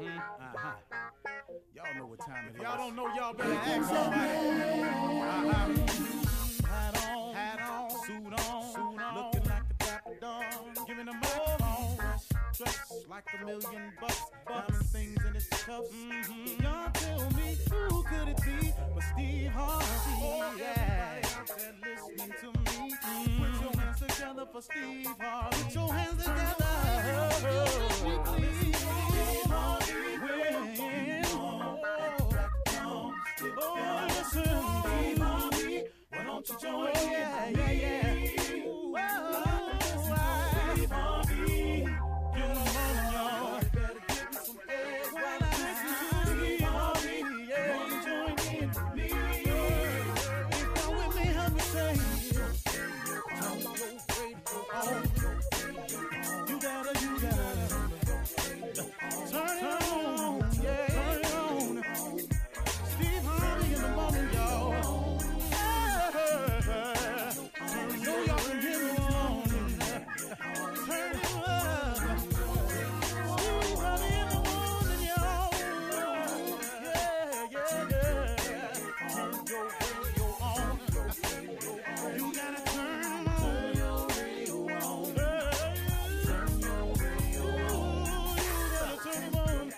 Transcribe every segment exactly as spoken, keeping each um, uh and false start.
Mm-hmm. Uh-huh. Y'all know what time it is. Y'all don't know, y'all better ask somebody. Uh-huh. Hat on, hat on, suit on, suit on, looking like a dapper dog, giving a microphone, dressed like a million bucks, diamond things in his cuffs. Mm-hmm. Y'all tell me who could it be but Steve Harvey? Oh, yeah. Everybody out there listening to me, mm-hmm. Put your hands together for Steve Harvey. Put your hands together. Oh, please. Steve Harvey. Oh, listen, Steve Harvey. Why don't you join me? Yeah, yeah, yeah. Ooh, oh, Steve Harvey. Get them on, y'all. You better give me some eggs while I listen to Steve Harvey. Yeah, why don't you join in with me? If you're with me, help me say it. Turn your radio on. You gotta, you gotta turn it on. Yeah, turn it on. Steve Harvey in the morning, y'all. So y'all can hear me on. Turn it up. Steve Harvey in the morning, y'all. Yeah, yeah, yeah. Turn your radio on. You gotta turn it on. Turn your radio on. Turn your radio on. You gotta turn it on.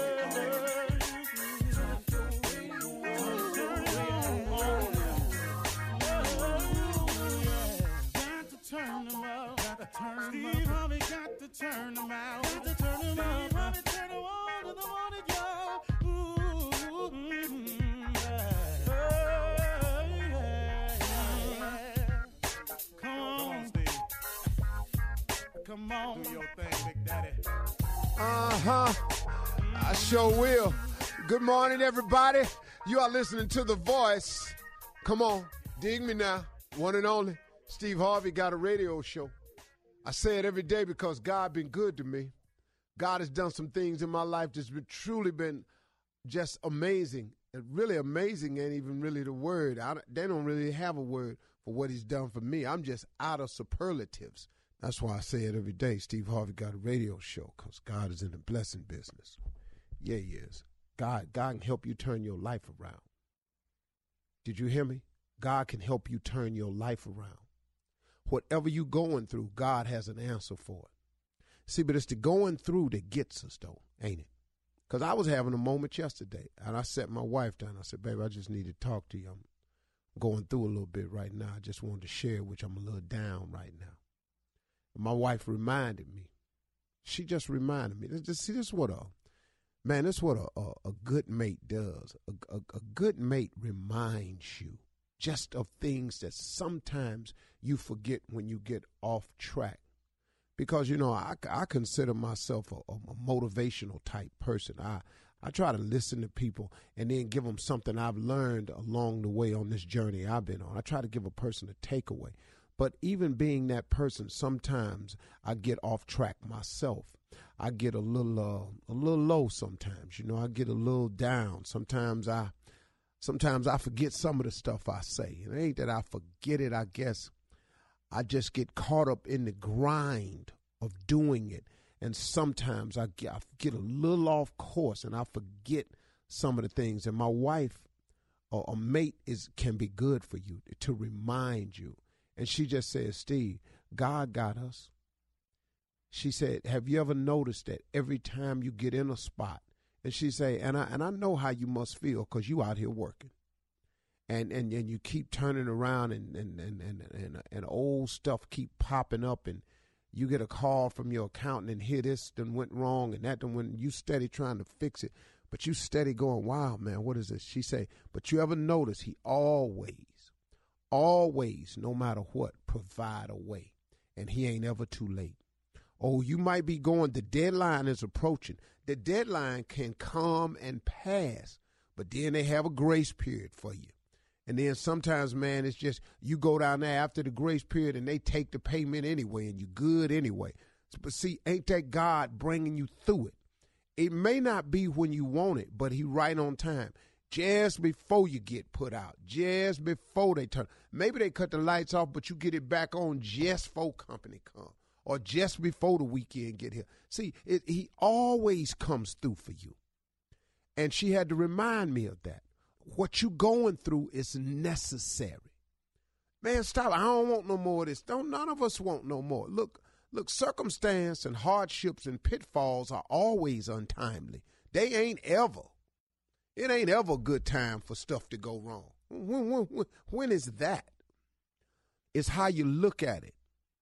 Turn them out, got to turn them Steve Harvey got to turn them out, got to turn them out. Steve Harvey turn them on in the morning, y'all. Ooh, mm-hmm, yeah. Yeah, yeah. Come on, Steve. Come on, do your thing, Big Daddy. Uh-huh. I sure will. Good morning, everybody. You are listening to The Voice. Come on, dig me now. One and only. Steve Harvey got a radio show. I say it every day because God been good to me. God has done some things in my life that's been truly been just amazing. And really amazing ain't even really the word. I, they don't really have a word for what he's done for me. I'm just out of superlatives. That's why I say it every day. Steve Harvey got a radio show because God is in the blessing business. Yeah, he is. God, God can help you turn your life around. Did you hear me? God can help you turn your life around. Whatever you're going through, God has an answer for it. See, but it's the going through that gets us, though, ain't it? Because I was having a moment yesterday, and I sat my wife down. I said, baby, I just need to talk to you. I'm going through a little bit right now. I just wanted to share, which I'm a little down right now. And my wife reminded me. She just reminded me. This, see, this is what a, man, this is what a, a, a good mate does. A, a, a good mate reminds you just of things that sometimes you forget when you get off track. Because, you know, I, I consider myself a, a motivational type person. I, I try to listen to people and then give them something I've learned along the way on this journey I've been on. I try to give a person a takeaway. But even being that person, sometimes I get off track myself. I get a little uh, a little low sometimes. You know, I get a little down. Sometimes I Sometimes I forget some of the stuff I say. It ain't that I forget it, I guess. I just get caught up in the grind of doing it. And sometimes I get, I get a little off course and I forget some of the things. And my wife or a mate is can be good for you to remind you. And she just says, Steve, God got us. She said, have you ever noticed that every time you get in a spot, and she say, and I and I know how you must feel because you out here working. And and, and you keep turning around and and, and, and, and and old stuff keep popping up and you get a call from your accountant and here this done went wrong and that done went, you steady trying to fix it. But you steady going, wow, man, what is this? She say, but you ever notice he always, always, no matter what, provide a way. And he ain't ever too late. Oh, you might be going, the deadline is approaching. The deadline can come and pass, but then they have a grace period for you. And then sometimes, man, it's just you go down there after the grace period and they take the payment anyway and you good anyway. But see, ain't that God bringing you through it? It may not be when you want it, but he right on time. Just before you get put out, just before they turn. Maybe they cut the lights off, but you get it back on just before company come. or just before the weekend get here. See, it, he always comes through for you. And she had to remind me of that. What you going through is necessary. Man, stop. I don't want no more of this. Don't none of us want no more. Look, look, circumstance and hardships and pitfalls are always untimely. They ain't ever. It ain't ever a good time for stuff to go wrong. When, when, when is that? It's how you look at it.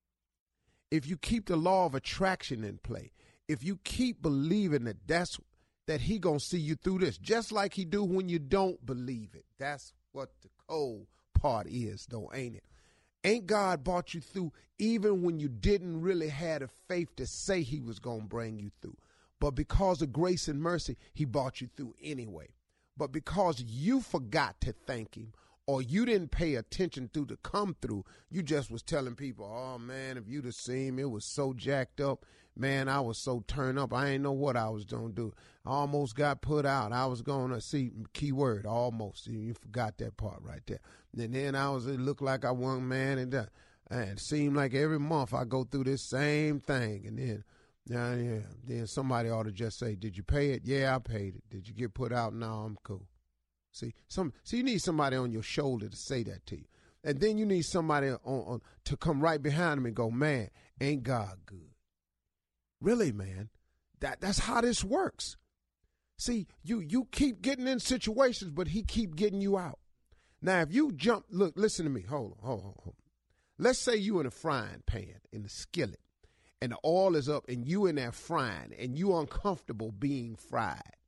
If you keep the law of attraction in play, if you keep believing that that's that he gonna see you through this, just like he do when you don't believe it. That's what the cold part is, though, ain't it? Ain't God brought you through even when you didn't really have the faith to say he was gonna bring you through? But because of grace and mercy, he brought you through anyway. But because you forgot to thank him, or you didn't pay attention to the come through, you just was telling people, oh, man, if you'd have seen me, it was so jacked up. Man, I was so turned up. I ain't know what I was going to do. I almost got put out. I was going to see, key word, almost. You forgot that part right there. And then I was, it looked like I won, man, and, uh, and it seemed like every month I go through this same thing. And then, yeah, yeah, then somebody ought to just say, did you pay it? Yeah, I paid it. Did you get put out? No, I'm cool. See, some, see, you need somebody on your shoulder to say that to you. And then you need somebody on, on to come right behind them and go, man, ain't God good? Really, man, that that's how this works. See, you you keep getting in situations, but he keep getting you out. Now, if you jump, look, listen to me. Hold on, hold on, hold on. Let's say you in a frying pan, in the skillet, and the oil is up, and you in there frying, and you uncomfortable being fried.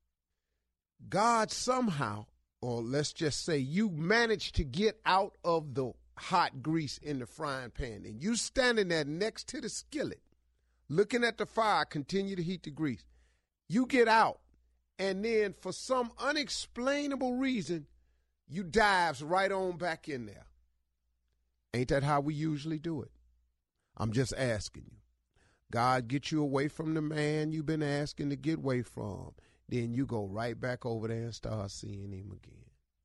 God somehow, or let's just say you managed to get out of the hot grease in the frying pan, and you standing there next to the skillet, looking at the fire, continue to heat the grease. You get out, and then for some unexplainable reason, you dives right on back in there. Ain't that how we usually do it? I'm just asking you. God get you away from the man you've been asking to get away from. Then you go right back over there and start seeing him again.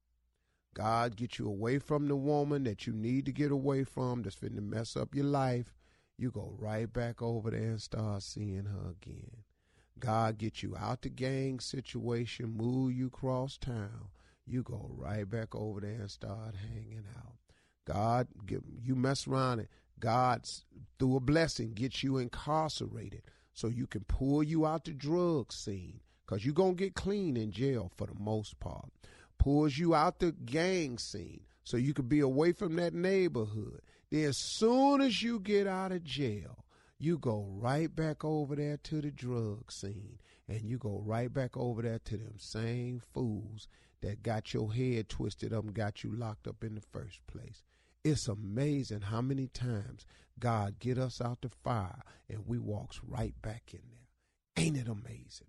God get you away from the woman that you need to get away from that's finna mess up your life. You go right back over there and start seeing her again. God get you out the gang situation, move you cross town. You go right back over there and start hanging out. God, get, you mess around it. God, through a blessing, gets you incarcerated so you can pull you out the drug scene. Because you're going to get clean in jail for the most part. Pulls you out the gang scene so you can be away from that neighborhood. Then as soon as you get out of jail, you go right back over there to the drug scene. And you go right back over there to them same fools that got your head twisted up and got you locked up in the first place. It's amazing how many times God get us out the fire and we walks right back in there. Ain't it amazing?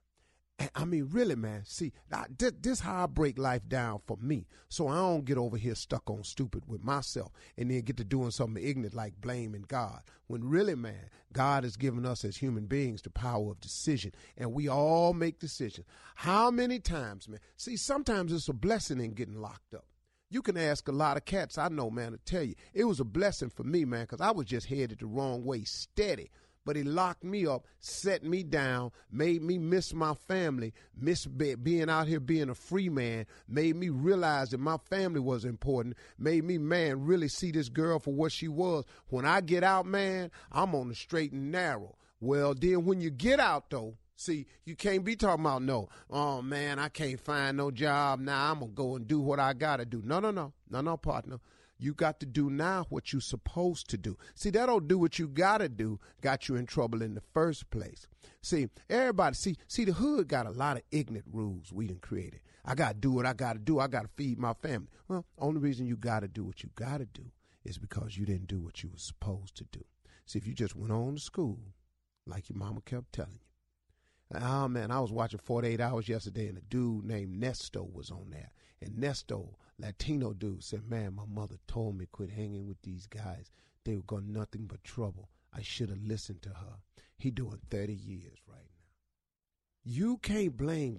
I mean, really, man, see, I, this, this how I break life down for me, so I don't get over here stuck on stupid with myself and then get to doing something ignorant like blaming God. When really, man, God has given us as human beings the power of decision, and we all make decisions. How many times, man? See, sometimes it's a blessing in getting locked up. You can ask a lot of cats I know, man, to tell you. It was a blessing for me, man, because I was just headed the wrong way steady. But he locked me up, set me down, made me miss my family, miss be- being out here being a free man, made me realize that my family was important, made me, man, really see this girl for what she was. When I get out, man, I'm on the straight and narrow. Well, then when you get out, though, see, you can't be talking about, no, oh, man, I can't find no job now. I'm going to go and do what I got to do. No, no, no, no, no, partner. You got to do now what you're supposed to do. See, that don't do what you got to do, got you in trouble in the first place. See, everybody, see, see, the hood got a lot of ignorant rules we done created. I got to do what I got to do. I got to feed my family. Well, only reason you got to do what you got to do is because you didn't do what you were supposed to do. See, if you just went on to school, like your mama kept telling you. Oh, man, I was watching forty-eight hours yesterday, and a dude named Nesto was on there. And Nesto, Latino dude, said, man, my mother told me quit hanging with these guys. They were going nothing but trouble. I should have listened to her. He doing thirty years right now. You can't blame God.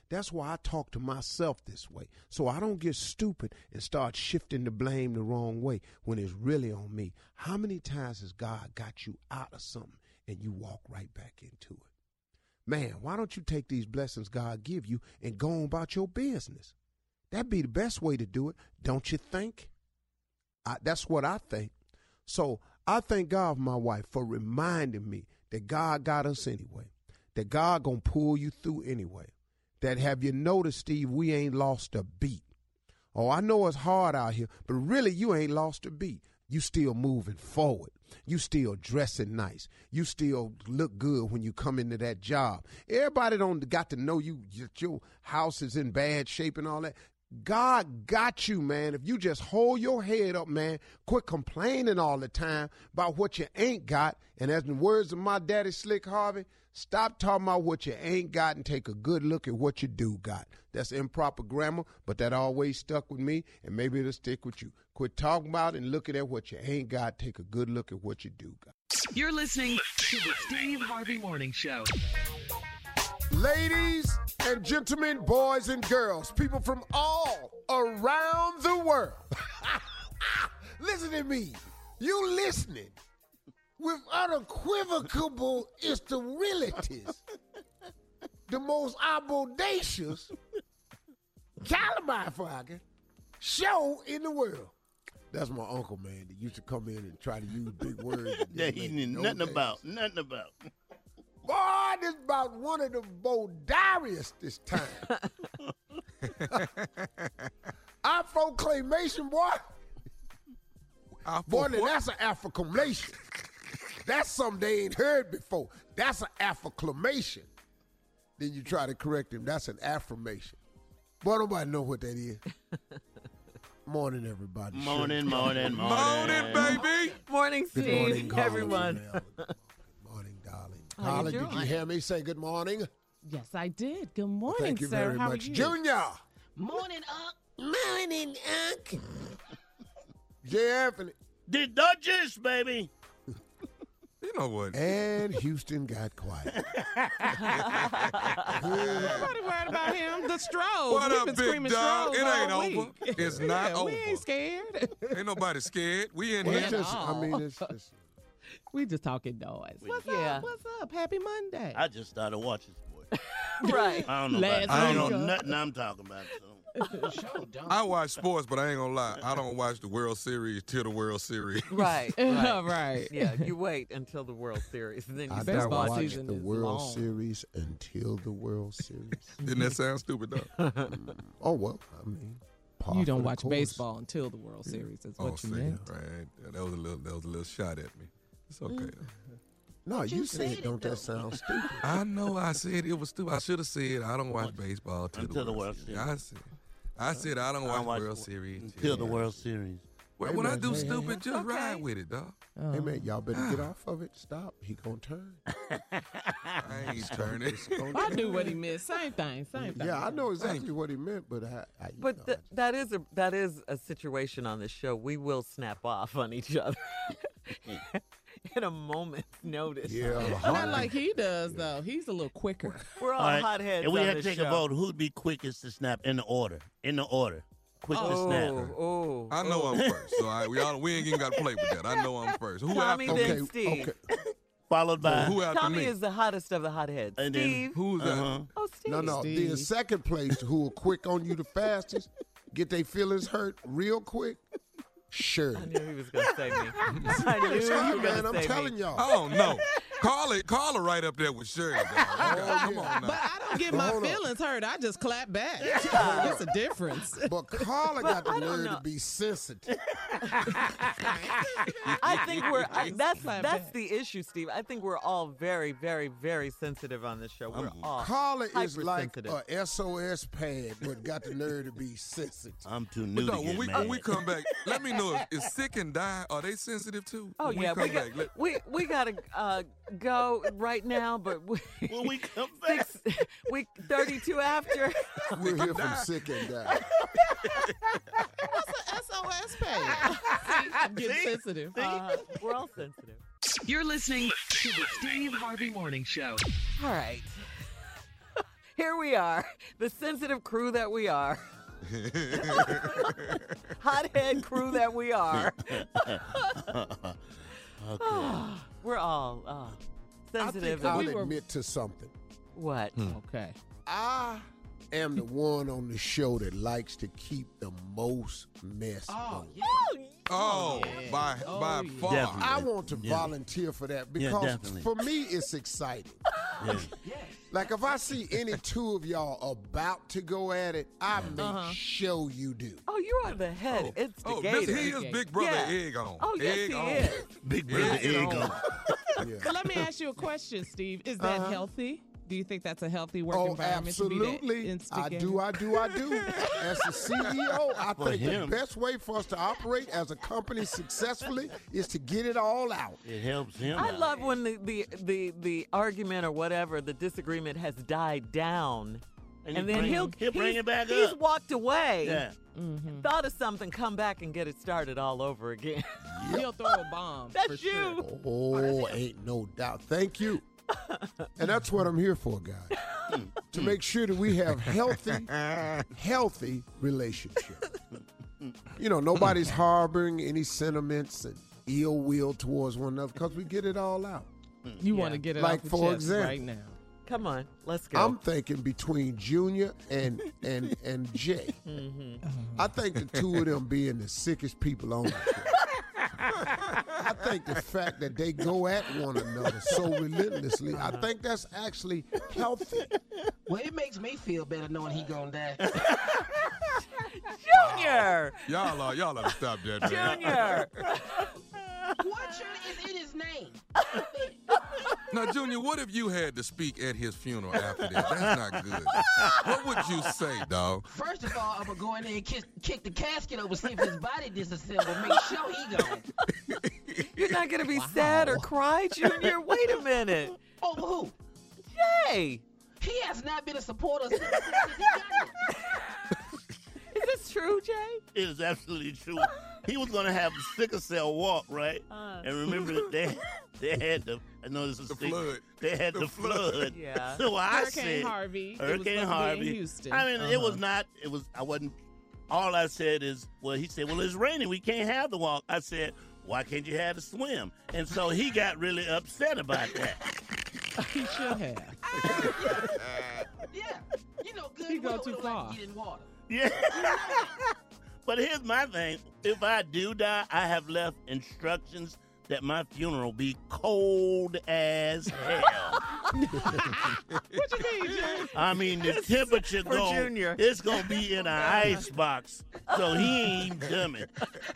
That's why I talk to myself this way, so I don't get stupid and start shifting the blame the wrong way when it's really on me. How many times has God got you out of something and you walk right back into it? Man, why don't you take these blessings God give you and go on about your business? That'd be the best way to do it, don't you think? I, that's what I think. So I thank God for my wife for reminding me that God got us anyway, that God gonna pull you through anyway. That have you noticed, Steve, we ain't lost a beat. Oh, I know it's hard out here, but really you ain't lost a beat. You still moving forward. You still dressing nice. You still look good when you come into that job. Everybody don't got to know you, that your house is in bad shape and all that. God got you, man. If you just hold your head up, man, quit complaining all the time about what you ain't got. And as in the words of my daddy, Slick Harvey, stop talking about what you ain't got and take a good look at what you do got. That's improper grammar, but that always stuck with me, and maybe it'll stick with you. Quit talking about and looking at what you ain't got. Take a good look at what you do got. You're listening to the Steve Harvey Morning Show. Ladies and gentlemen, boys and girls, people from all around the world, listen to me. You listening with unequivocal sterilities, the most audacious Calamifrager show in the world. That's my uncle, man. That used to come in and try to use big words that he knew nothing days. about, nothing about. Boy, this is about one of the bodariest this time. Afro-claymation, boy. Afro boy, now that's an Afro-claymation. That's something they ain't heard before. That's an Afro-claymation. Then you try to correct him. That's an affirmation. Boy, nobody know what that is. Morning, everybody. Morning, morning, morning. Morning, baby. Morning, Steve. Good morning, Colin. Everyone. Good morning, darling. How Colin, you did you doing? hear me say good morning? Yes, I did. Good morning, Thank you sir. very How much. are you? Junior. Morning, Unc. Morning, Unc. J. Anthony. The Dodgers, baby. You know what? And Houston got quiet. Nobody worried about him. The Stros. What We've up, been big screaming dog? Stros It ain't all over. week. It's not Yeah, over. We ain't scared. Ain't nobody scared. We in Well, here. it's just, I all. mean, it's just. We just talking noise. What's Yeah. up? What's up? Happy Monday. I just started watching sports. Right. I don't know Last about, I don't week, know uh, nothing I'm talking about. So. I watch sports, but I ain't gonna lie. I don't watch the World Series till the World Series. Right. Right. right. Yeah, you wait until the World Series, and then you I start don't Baseball watch season the is World long. Series until the World Series. Didn't that sound stupid, though? Oh, well, I mean. par You for don't the watch course. baseball until the World Series. Is Oh, what you see, meant. right. Yeah, that was a little. That was a little shot at me. It's okay. though. No, you said, don't that sound stupid? I know. I said it was stupid. I should have said I don't watch baseball till, Until the World Series. Series. I said. I said I don't I watch watch World the- Series Until the World Series. Well, Hey, when I man, do hey, hey, stupid, hey. just Okay. ride with it, dog. Oh. Hey, man, y'all better get off of it. Stop. He gonna turn. I ain't turning. It's gonna I turn. knew what he meant. Same thing. Same thing. Yeah, I know exactly what he meant, but I. I you But know, th- that is a that is a situation on this show. We will snap off on each other in a moment's notice. yeah, Not like he does, though. He's a little quicker. We're all, All right. hotheads And we on have to this take show. a vote. Who'd be quickest to snap in the order? In the order. Quick to Oh, snap. oh, I know I'm first, so I, we all we ain't even got to play with that. I know I'm first. Who Tommy, after me? then okay, Steve. okay. Followed by. Who after Tommy me? is the hottest of the hotheads. And then- Steve. Who's that? Uh-huh. Oh, Steve. No, no. Steve. The second place, who will quick on you the fastest, get their feelings hurt real quick. Sure. I knew he was going to say me. I knew you Sorry, were going man. to I'm say telling me. y'all. I don't know. Call it. Call it right up there with Shirley. dog. Come on now. But I don't get But my hold on. feelings hurt. I just clap back. It's a difference. But Carla got the I don't nerve know. to be sensitive. I think we're I, that's Clap that's back. the issue, Steve. I think we're all very, very, very sensitive on this show. We're all Carla is like hypersensitive. a S O S pad, but got the nerve to be sensitive. I'm too But new no, to when get we mad. when we come back, let me know if is sick and die. Are they sensitive too? Oh When yeah, we we come got, back. Let, we we gotta uh, go right now, but we, When we come back. six, week thirty-two after. We're here from sick and die. What's an S O S page? See, I'm getting See? sensitive. Uh, we're all sensitive. You're listening to the Steve Harvey Morning Show. All right. Here we are, the sensitive crew that we are. Hothead crew that we are. Okay. We're all uh, I sensitive. think I'll and we were- admit to something. what? Okay. I am the one on the show that likes to keep the most mess going. Oh, by Oh, by yeah. far. Definitely. I want to Yeah. volunteer for that Yeah, because definitely. for me it's exciting. Yeah. Like if I see any two of y'all about to go at it, I make Uh-huh. sure you do. Oh, you are the head Oh, instigator. this, he is Big Brother Yeah. Egg on. Oh, yes, egg he on. is. Big brother Egg egg on. on. Yeah. So let me ask you a question, Steve. Is that Uh-huh. healthy? Do you think that's a healthy work Oh, environment to be the absolutely. I instigator? do, I do, I do. As the C E O, I For think him. the best way for us to operate as a company successfully is to get it all out. It helps him. I out. love when the, the, the, the argument or whatever, the disagreement has died down. And, And, he then bring, he'll, he'll bring he's- it back He's up. walked away, Yeah. Mm-hmm. thought of something, come back and get it started all over again. He'll throw a bomb. That's for sure. you. Oh, ain't no doubt. Thank you. And that's what I'm here for, guys. To make sure that we have healthy, healthy relationships. You know, nobody's harboring any sentiments and ill will towards one another because we get it all out. You Yeah. want to get it Like, off the for chest example. right now. Come on, let's go. I'm thinking between Junior and and and Jay. Mm-hmm. I think the two of them being the sickest people on the show. I think the fact that they go at one another so relentlessly, I think that's actually healthy. Well, it makes me feel better knowing he gonna die. Junior! Y'all are y'all ought to stop that, man. Junior! What surely is in his name? Now, Junior, what if you had to speak at his funeral after that? That's not good. What would you say, dog? First of all, I'm gonna go in there and kiss, kick the casket over, see if his body disassembled. Make sure he gone. You're not going to be sad or cry, Junior? Wait a minute. Over who? Jay! He has not been a supporter since, since he got here. Is this true, Jay? It is absolutely true. He was going to have the sickle cell walk, right? Uh. And remember, they they had the, I know this is The sick, flood. They had the, The flood. flood. Yeah. So I Hurricane said, Harvey. It was Hurricane supposed to be in Harvey. Houston. I mean, it was Uh-huh. not, it was, I wasn't, all I said is, well, he said, well, it's raining. We can't have the walk. I said, why can't you have the swim? And so he got really upset about that. He should have. Yeah, you know good. He go well we too don't far. Like to get in water. Yeah. But here's my thing. If I do die, I have left instructions that my funeral be cold as hell. What you mean, Jay? I mean, the temperature for go, Junior. it's going to be in an ice box. So he ain't coming.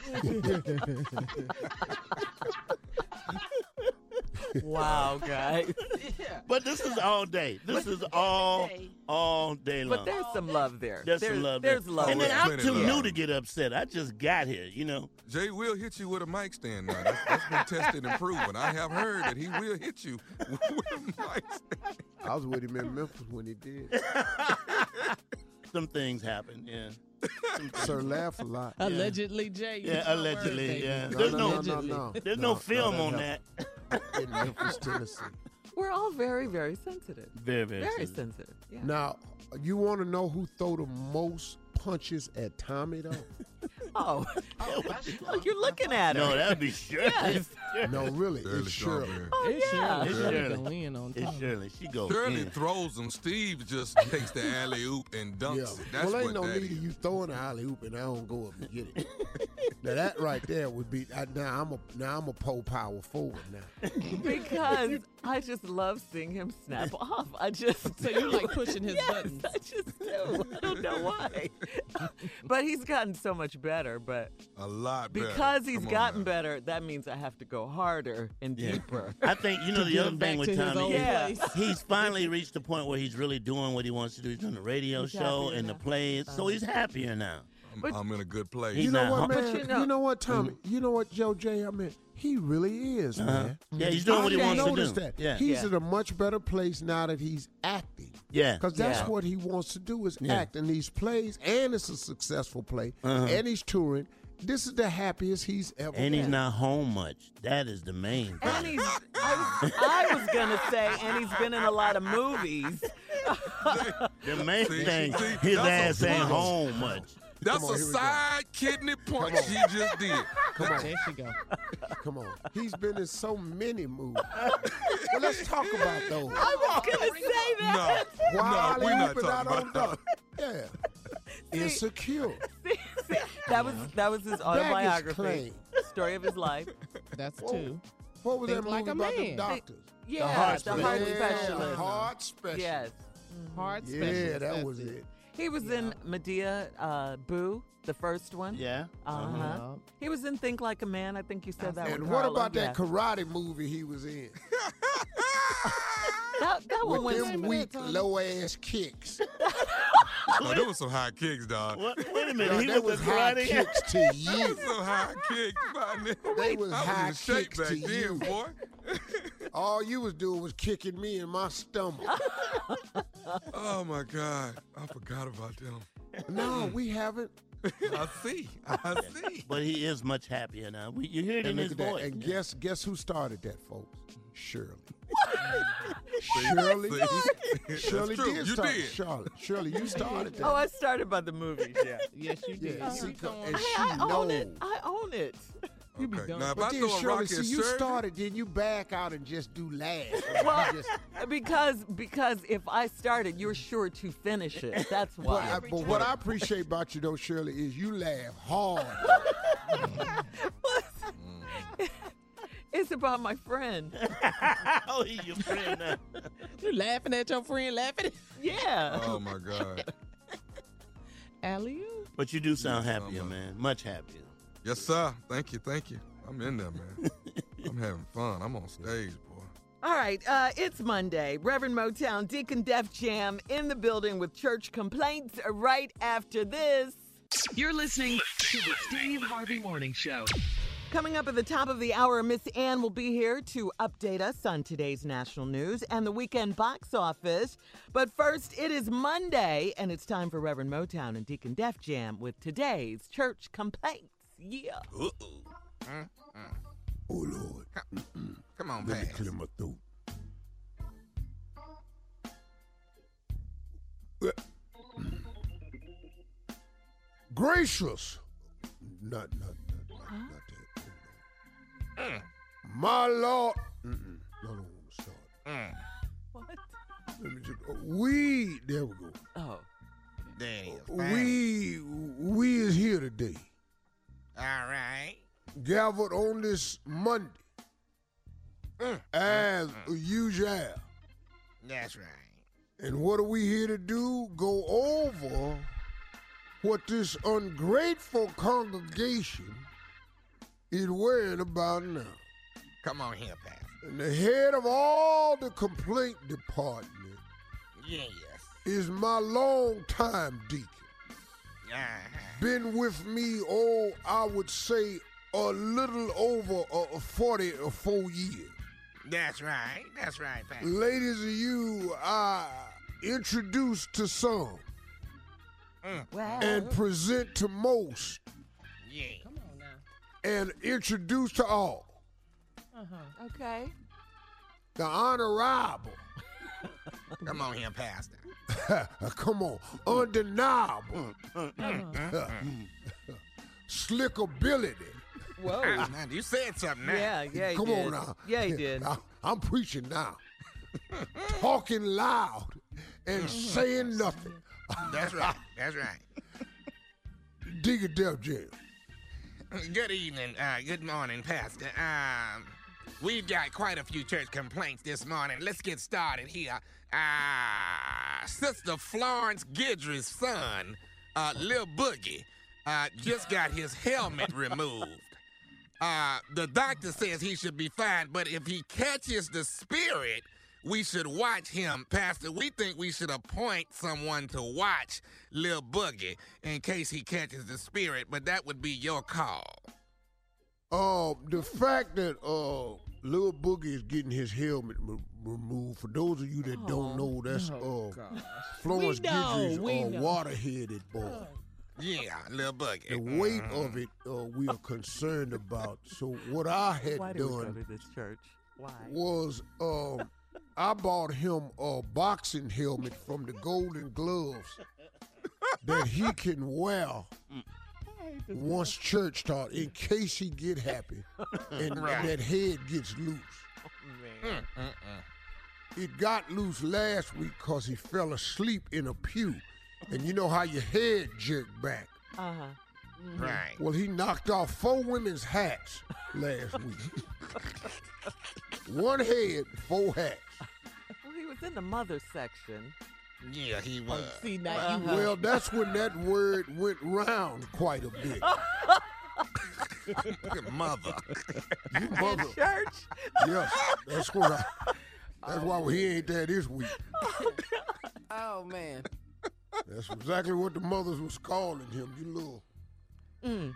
Wow, guys. Yeah. But this is all day. This is all all day long. But there's some love there. There's some love There's there. love And then there. I'm Plenty too love. new to get upset. I just got here, you know. Jay will hit you with a mic stand now. That's, that's been tested and proven. I have heard that he will hit you with a mic stand. I was with him in Memphis when he did. Some things happen, yeah. Some things. Sir laugh a lot. Allegedly, Jay. Yeah, use my allegedly, word, baby. yeah. No, There's no, no- no, no, Allegedly. no. There's no, film that on happened that. in Memphis, Tennessee. We're all very, very sensitive. Very, very, Very sensitive. sensitive. Yeah. Now, you want to know who throw the most punches at Tommy, though? Oh, Oh, that's look, you're looking at her. No, that would be Shirley. Yes. No, really, Shirley it's Shirley. Strawberry. Oh, It's yeah. Shirley. It's Shirley Shirley. can win on It's top. Shirley. She goes Shirley in. throws them. Steve just takes the alley oop and dunks Yeah. it. That's well, ain't what no that need is. of you throwing an alley oop and I don't go up and get it. Now that right there would be. I, now I'm a now I'm a pole power forward now. Because I just love seeing him snap off. I just So you like pushing his yes, buttons. I just do. I don't know why. But he's gotten so much better. But A lot better. because he's Come on gotten now. better, that means I have to go harder and Yeah. deeper. I think, you know, the get other him thing back with to his Tommy old is Yeah. place. he's finally reached the point where he's really doing what he wants to do. He's doing the radio He's show happier and the now. plays. So he's happier now. I'm, But- I'm in a good place. He's You know not what, hum- man? But you know- you know what, Tommy? You know what, Joe J? I mean, he really is, Uh-huh. man. Yeah, he's doing I what he didn't wants to notice do. that. Yeah. He's Yeah. in a much better place now that he's acting. Yeah. Because that's Yeah. what he wants to do is Yeah. act in these plays, and it's a successful play, Uh-huh. and he's touring. This is the happiest he's ever And he's been. not home much. That is the main And thing. he's, I was, I was going to say, and he's been in a lot of movies. The main See, thing, see, his that's ass a ain't plus. home much. That's on, a here we go. side kidney punch Come on. she just did. Come on. There she go. Come on. He's been in so many movies. Well, let's talk about those. I was gonna say that. No, Why no, we're not but I talking don't about know. Yeah. Insecure. That was that was his Baggage autobiography, claim. story of his life. That's Whoa. two. What was Think that like movie a about the man. doctors? Yeah, heart the heart specialist. specialist. Yeah, heart specialist. Yes, Hard Yeah, specialist. that that's was it. he was in Medea uh, Boo, the first one. Yeah. Uh-huh. Yeah. He was in Think Like a Man. I think you said that. And with what Carla. about that Yeah. karate movie he was in? That, that one With was. them weak, low-ass kicks. No, there was some high kicks, dog. What? Wait a minute. Dog, he that was, was a high karate. kicks to There you. was some high kicks, man. They was I high was in shape kicks back to then, you. boy. All you was doing was kicking me in my stomach. Oh my God, I forgot about them. No, we haven't. I see, I see. But he is much happier now. We, you hear it in And, his look at that. voice. And guess guess who started that, folks? Shirley. See? Shirley. See? Shirley That's true. did You start. did. Charlotte. Shirley, you started that. Oh, I started by the movies. Yeah, Yes, you did. yeah, see, Come on. and Hey, she I own knows. it. I own it. You be Okay, done. now if But I then, throw a Shirley, rock see, at you Shirley, started, then you back out and just do laughs. Well, You just- because because if I started, you're sure to finish it. That's but, why. I, but what I appreciate about you, though, Shirley, is you laugh hard. It's about my friend. Oh, he's your friend now. You laughing at your friend laughing? Yeah. oh my God. Alley But you do sound Yeah, happier, somebody. man. Much happier. Yes, sir. Thank you, thank you. I'm in there, man. I'm having fun. I'm on stage, boy. All right, uh, it's Monday. Reverend Motown, Deacon Def Jam in the building with church complaints right after this. You're listening to the Steve Harvey Morning Show. Coming up at the top of the hour, Miss Ann will be here to update us on today's national news and the weekend box office. But first, it is Monday, and it's time for Reverend Motown and Deacon Def Jam with today's church complaints. Yeah. Uh-oh. Oh, Lord. Come on, Let me Pass. clear my throat. Gracious. Not, not, not, not, not that. My Lord. Mm-mm. I don't want to start. What? Let me just, we, there we go. Oh. There it is. We, we is here today. All right. Gathered on this Monday. As usual. That's right. And what are we here to do? Go over what this ungrateful congregation is worrying about now. Come on here, Pastor. And the head of all the complaint department Yes. is my longtime deacon. Uh-huh. Been with me, oh, I would say a little over uh, forty or four years. That's right. That's right, Pastor. Ladies of you, I introduced to some Wow. and present to most Yeah. Come on now. and introduce to all. Uh-huh. Okay. The honorable, Come on here, Pastor. come on, undeniable, slickability. Whoa. Now, you said something now. Yeah, yeah, he Come did. on now. Yeah, he did. I, I'm preaching now. Talking loud and saying nothing. That's right. That's right. Dig it, Def Jam. Good evening. Uh, good morning, Pastor. Um, we've got quite a few church complaints this morning. Let's get started here. Uh, Sister Florence Guidry's son, uh, Lil Boogie, uh, just got his helmet removed. Uh, the doctor says he should be fine, but if he catches the spirit, we should watch him. Pastor, we think we should appoint someone to watch Lil Boogie in case he catches the spirit, but that would be your call. Uh, the fact that uh, Lil Boogie is getting his helmet re- removed, for those of you that don't know, that's Oh, uh, gosh. Florence We know, Guidry's we uh, know. water-headed boy. Yeah, Lil Boogie. The weight of it, uh, we are concerned about. So what I had Why did we go done to this church? Why? was, um, I bought him a boxing helmet from the Golden Gloves that he can wear once church start in case he get happy and Right. that head gets loose. Man. It got loose last week because he fell asleep in a pew. And you know how your head jerked back. Uh-huh. Right. Well, he knocked off four women's hats last week. One head, four hats. Well, he was in the mother section. Yeah, he was. See, now you Uh-huh. Well, that's when that word went round quite a bit. Mother. You In mother. church? Yes, that's what I. That's why he ain't there this week. Oh, man. That's exactly what the mothers was calling him. You little. Mm.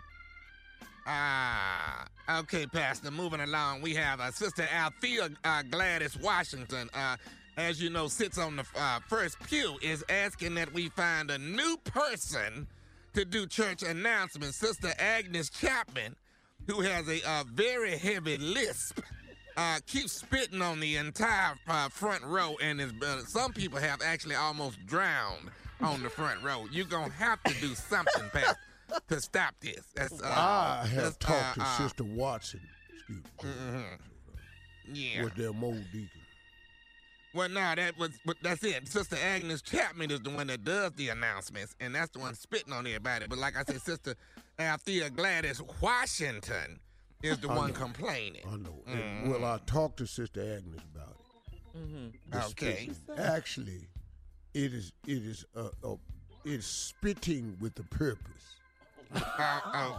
Ah, okay, Pastor. Moving along, we have uh, Sister Althea uh, Gladys Washington. Uh, as you know, sits on the uh, first pew. Is asking that we find a new person to do church announcements. Sister Agnes Chapman, who has a uh, very heavy lisp, uh, keeps spitting on the entire uh, front row, and is, uh, some people have actually almost drowned on the front row. You're gonna have to do something, Pastor, to stop this. That's, uh, I have that's, talked uh, to uh, Sister Watson. Excuse me. Yeah. With their Mo Deacon. Well, no, that was, but that's it. Sister Agnes Chapman is the one that does the announcements, and that's the one spitting on everybody. But like I said, Sister Althea Gladys Washington is the I one know. complaining. I know. And, well, I talked to Sister Agnes about it. Mm-hmm. The Okay. spitting. Actually, it is it is uh, uh, it's spitting with a purpose. Uh, oh.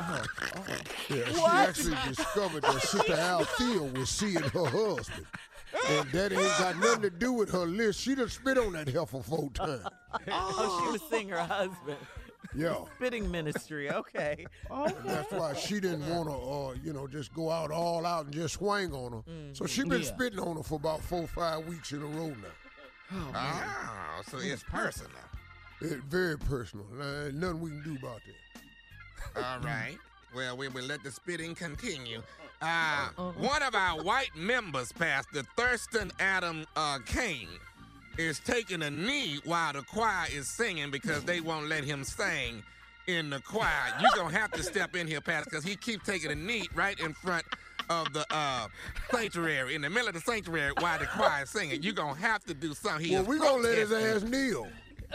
Yeah, she What? actually discovered that Sister Althea was seeing her husband. And that ain't got nothing to do with her list. She done spit on that heifer four times. Oh, she was seeing her husband. Yeah. Spitting ministry. Okay. And that's why she didn't want to, uh, you know, just go out all out and just swing on her. So she been Yeah. spitting on her for about four, five weeks in a row now. Oh, so it's personal. It's very personal. Uh, nothing we can do about that. All right. Well, we will let the spitting continue. Uh, one of our white members, Pastor Thurston Adam uh, Kane, is taking a knee while the choir is singing because they won't let him sing in the choir. You're going to have to step in here, Pastor, because he keeps taking a knee right in front of the uh, sanctuary, in the middle of the sanctuary while the choir is singing. You're going to have to do something. He Well, is we going to let his protesting. ass kneel.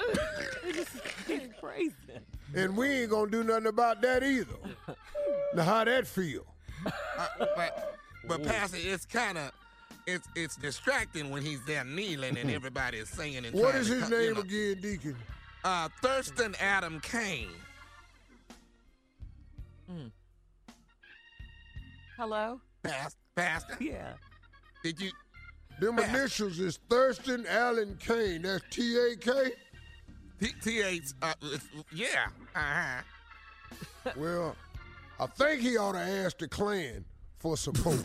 He's crazy. And we ain't going to do nothing about that either. Now, how that feel? Uh, but, but Pastor, it's kind of it's it's distracting when he's there kneeling and everybody is singing and What trying is to his cut- you name know. again, Deacon? Uh, Thurston Adam Kane. Hello? Pastor, Pastor, Yeah. did you? Them Pastor. initials is Thurston Allen Kane. That's T A K? T- T-H, uh, it's- yeah, uh-huh. Well, I think he ought to ask the Klan for support.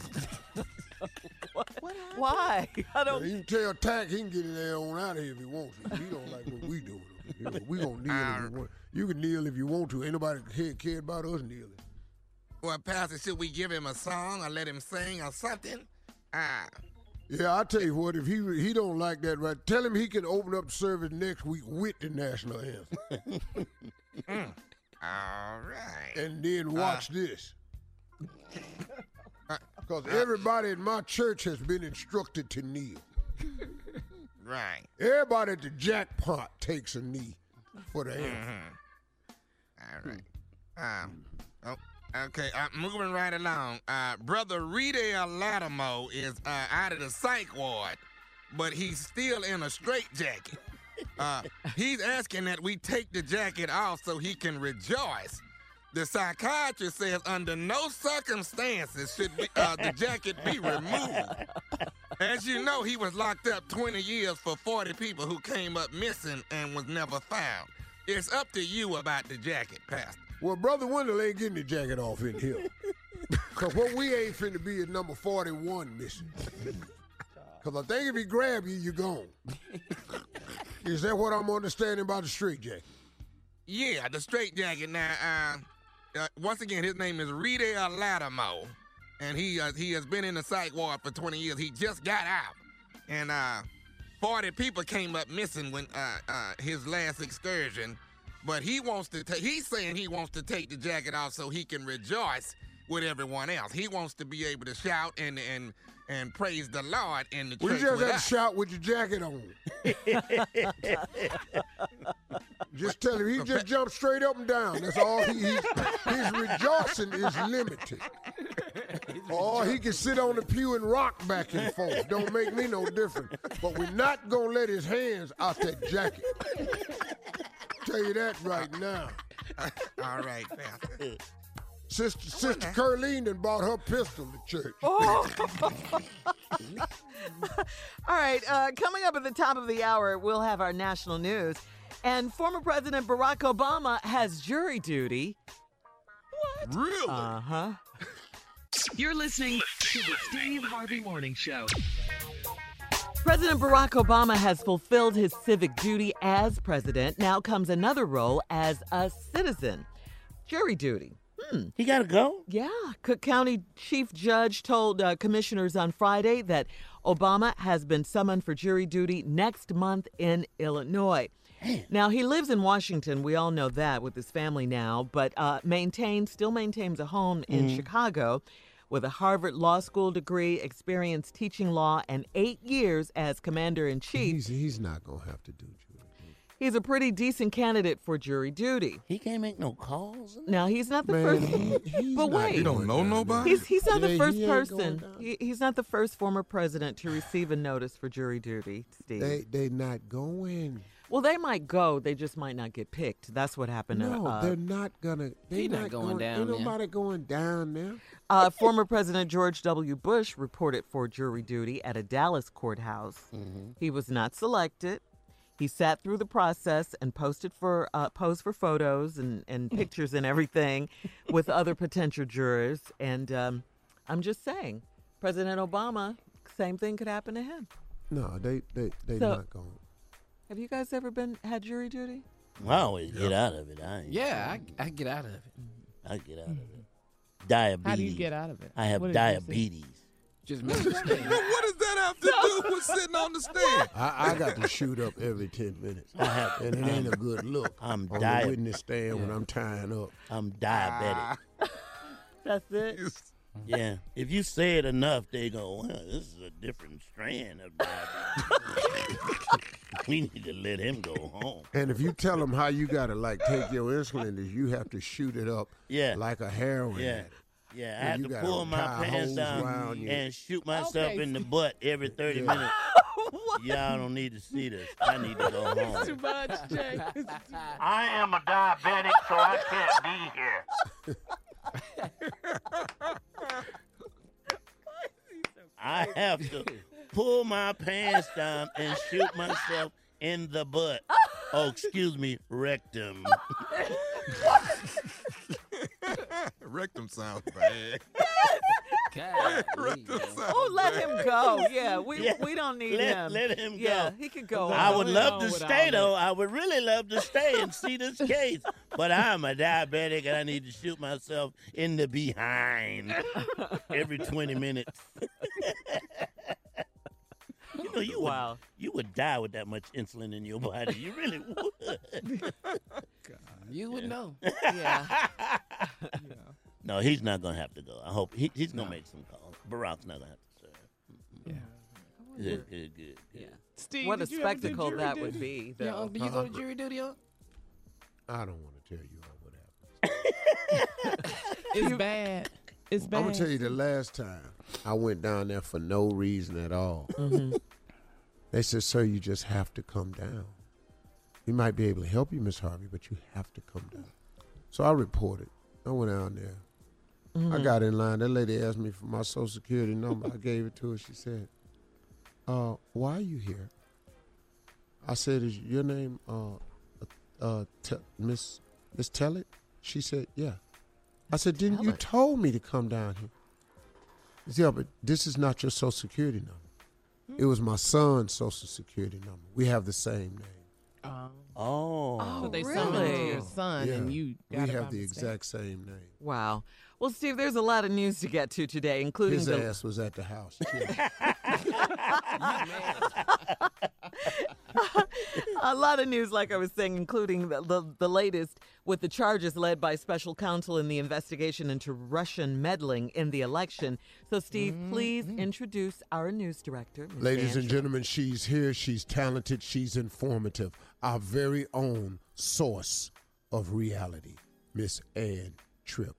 Why? I Now, don't. you can tell Tack he can get his ass on out of here if he wants to. He don't like what we doing. You know, we gonna kneel if you want. You can kneel if you want to. Ain't nobody care, care about us kneeling. Well, Pastor, should we give him a song or let him sing or something? Ah, Yeah, I tell you what, if he he don't like that, right? Tell him he can open up the service next week with the national anthem, all right. and then watch this. Because everybody in my church has been instructed to kneel. Right. Everybody at the jackpot takes a knee for the anthem. All right. Um, oh, okay, uh, moving right along. Uh, Brother Riedel Lattimore is uh, out of the psych ward, but he's still in a straitjacket. Uh, he's asking that we take the jacket off so he can rejoice. The psychiatrist says under no circumstances should be, uh, the jacket be removed. As you know, he was locked up twenty years for forty people who came up missing and was never found. It's up to you about the jacket, Pastor. Well, Brother Wendell ain't getting the jacket off in here. Because what we ain't finna be is number forty-one missing. Because I think if he grab you, you're gone. Is that what I'm understanding about the straight jacket? Yeah, the straight jacket. Now, uh, uh, once again, his name is Riedel Lattimore, and he uh, he has been in the psych ward for twenty years. He just got out and uh, forty people came up missing when uh, uh, his last excursion. But he wants to. Ta- he's saying he wants to take the jacket off so he can rejoice with everyone else. He wants to be able to shout and and and praise the Lord in the We church just with have to us. shout with your jacket on. Just tell him he just jump straight up and down. That's all he. He's, his rejoicing is limited. Or he can sit on the pew and rock back and forth. Don't make me no different. But we're not gonna let his hands out that jacket. Tell you that right now. All right, Pastor. Sister Sister Curleen done bought her pistol to church. Oh. All right, uh, coming up at the top of the hour, we'll have our national news. And former President Barack Obama has jury duty. What? Really? Uh-huh. You're listening to the Steve Harvey Morning Show. President Barack Obama has fulfilled his civic duty as president. Now comes another role as a citizen. Jury duty. Hmm. He got to go? Yeah. Cook County Chief Judge told uh, commissioners on Friday that Obama has been summoned for jury duty next month in Illinois. Now, he lives in Washington. We all know that with his family now, but uh, maintains, still maintains a home in Mm-hmm. Chicago with a Harvard Law School degree, experience teaching law, and eight years as commander-in-chief. He's, he's not going to have to do jury. He's a pretty decent candidate for jury duty. He can't make no calls? Now, he's not the Man, first. he, he's But not wait. You don't know going down nobody? there. He's he's not Yeah, the he first ain't going person. down. He, he's not the first former president to receive a notice for jury duty, Steve. They they not going. well, they might go. They just might not get picked. That's what happened. to, No, uh, they're not gonna. They He not going down Ain't there. nobody going down there. Uh, former President George W. Bush reported for jury duty at a Dallas courthouse. Mm-hmm. He was not selected. He sat through the process and posted for uh, posed for photos and, and pictures and everything with other potential jurors. And um, I'm just saying, President Obama, same thing could happen to him. No, they they they So- not going. Have you guys ever been had jury duty? I always get out of it. I ain't, Yeah, I, I get out of it. I get out of it. Diabetes. How do you get out of it? I have What did you say? diabetes. Just miss the stand. What does that have to do with sitting on the stand? I, I got to shoot up every ten minutes, I have, and it ain't a good look. I'm on diab- the witness stand when I'm tying up. I'm diabetic. That's it. Yeah. If you say it enough, they go, well, this is a different strand of diabetes. We need to let him go home. And if you tell them how you gotta like take your insulin, is you have to shoot it up Yeah. like a heroin. Yeah. addict. Yeah, I Yeah, have you to gotta pull my tie pants hose down around you. and shoot myself Okay. in the butt every thirty Yeah. minutes. Y'all don't need to see this. I need to go Too home. much, Jay. I am a diabetic, so I can't be here. I have to pull my pants down and shoot myself in the butt. Oh, excuse me, rectum. Rectum sounds bad. God, Rectum sounds Oh, let bad. him go. Yeah, we Yeah, we don't need let- him. let him Yeah, go. he could go. I on. would Going love on to with stay, all though. I would really love to stay and see this case. But I'm a diabetic, and I need to shoot myself in the behind every twenty minutes. You know, you Wow. would, you would die with that much insulin in your body. You really would. you would know. Yeah. No, he's not going to have to go. I hope he, he's going to make some calls. Barack's not going to have to serve. Yeah. Good, good, good. Yeah. Steve, What a did you ever do spectacle jury that duty? would be, Yeah, though. Unc, do you go to jury duty, Unc? I don't want to tell you what happened. It's bad. It's bad. I'm gonna tell you the last time I went down there for no reason at all. Mm-hmm. They said, "Sir, you just have to come down. We might be able to help you, Miss Harvey, but you have to come down." So I reported. I went down there. Mm-hmm. I got in line. That lady asked me for my social security number. I gave it to her. She said, uh, "Why are you here?" I said, "Is your name uh, uh, Te- Miss Miss Tellett?" She said, "Yeah." I said, "Didn't you Tellett. told me to come down here?" She said, "Yeah, but this is not your social security number. It was my son's social security number. We have the same name. Um, Oh. Oh, so they really? summoned your son, Yeah, and you we got it have by the mistake. exact same name." Wow. Well, Steve, there's a lot of news to get to today, including His the ass was at the house. a lot of news, like I was saying, including the, the, the latest with the charges led by special counsel in the investigation into Russian meddling in the election. So, Steve, mm-hmm. please introduce our news director, Miz Ladies Angela. and gentlemen, she's here. She's talented. She's informative. Our very own source of reality, Miss Ann Tripp.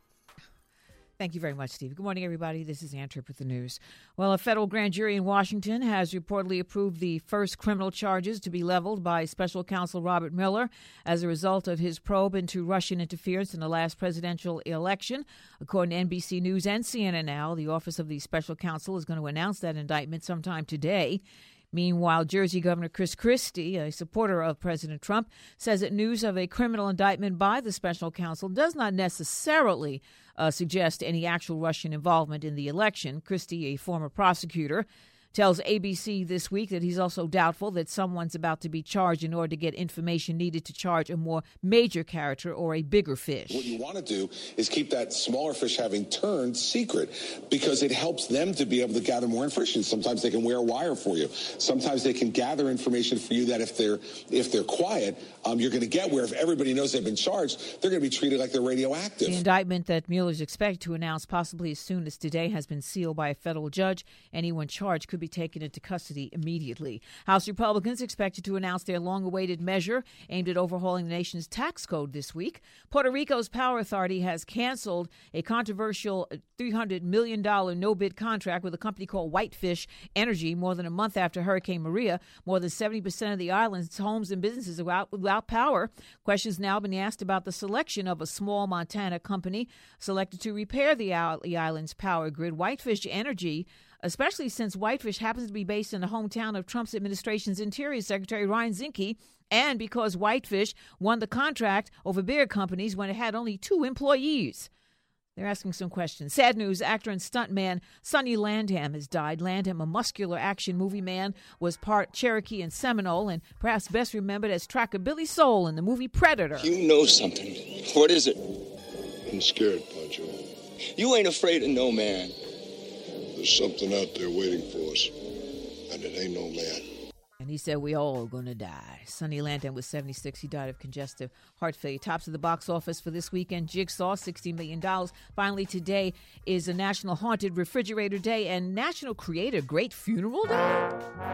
Thank you very much, Steve. Good morning, everybody. This is Ann Tripp with the news. Well, a federal grand jury in Washington has reportedly approved the first criminal charges to be leveled by special counsel Robert Mueller as a result of his probe into Russian interference in the last presidential election. According to N B C News and C N N Now, the Office of the Special Counsel is going to announce that indictment sometime today. Meanwhile, Jersey Governor Chris Christie, a supporter of President Trump, says that news of a criminal indictment by the special counsel does not necessarily uh, suggest any actual Russian involvement in the election. Christie, a former prosecutor, tells A B C this week that he's also doubtful that someone's about to be charged in order to get information needed to charge a more major character or a bigger fish. What you want to do is keep that smaller fish having turned secret because it helps them to be able to gather more information. Sometimes they can wear a wire for you. Sometimes they can gather information for you that if they're if they're quiet, um, you're going to get where if everybody knows they've been charged, they're going to be treated like they're radioactive. The indictment that Mueller's expected to announce possibly as soon as today has been sealed by a federal judge. Anyone charged could be taken into custody immediately. House Republicans expected to announce their long-awaited measure aimed at overhauling the nation's tax code this week. Puerto Rico's Power Authority has canceled a controversial three hundred million dollars no-bid contract with a company called Whitefish Energy more than a month after Hurricane Maria. More than seventy percent of the island's homes and businesses are out without power. Questions now been asked about the selection of a small Montana company selected to repair the island's power grid. Whitefish Energy, especially since Whitefish happens to be based in the hometown of Trump's administration's Interior Secretary Ryan Zinke, and because Whitefish won the contract over bigger companies when it had only two employees. They're asking some questions. Sad news, actor and stuntman Sonny Landham has died. Landham, a muscular action movie man, was part Cherokee and Seminole and perhaps best remembered as Tracker Billy Soul in the movie Predator. You know something. What is it? I'm scared, Pancho. You ain't afraid of no man. There's something out there waiting for us, and it ain't no man. And he said we all gonna die. Sonny Landham was seventy-six. He died of congestive heart failure. Tops of the box office for this weekend, Jigsaw, sixty million dollars. Finally, today is a National Haunted Refrigerator Day and National Create a Great Funeral Day.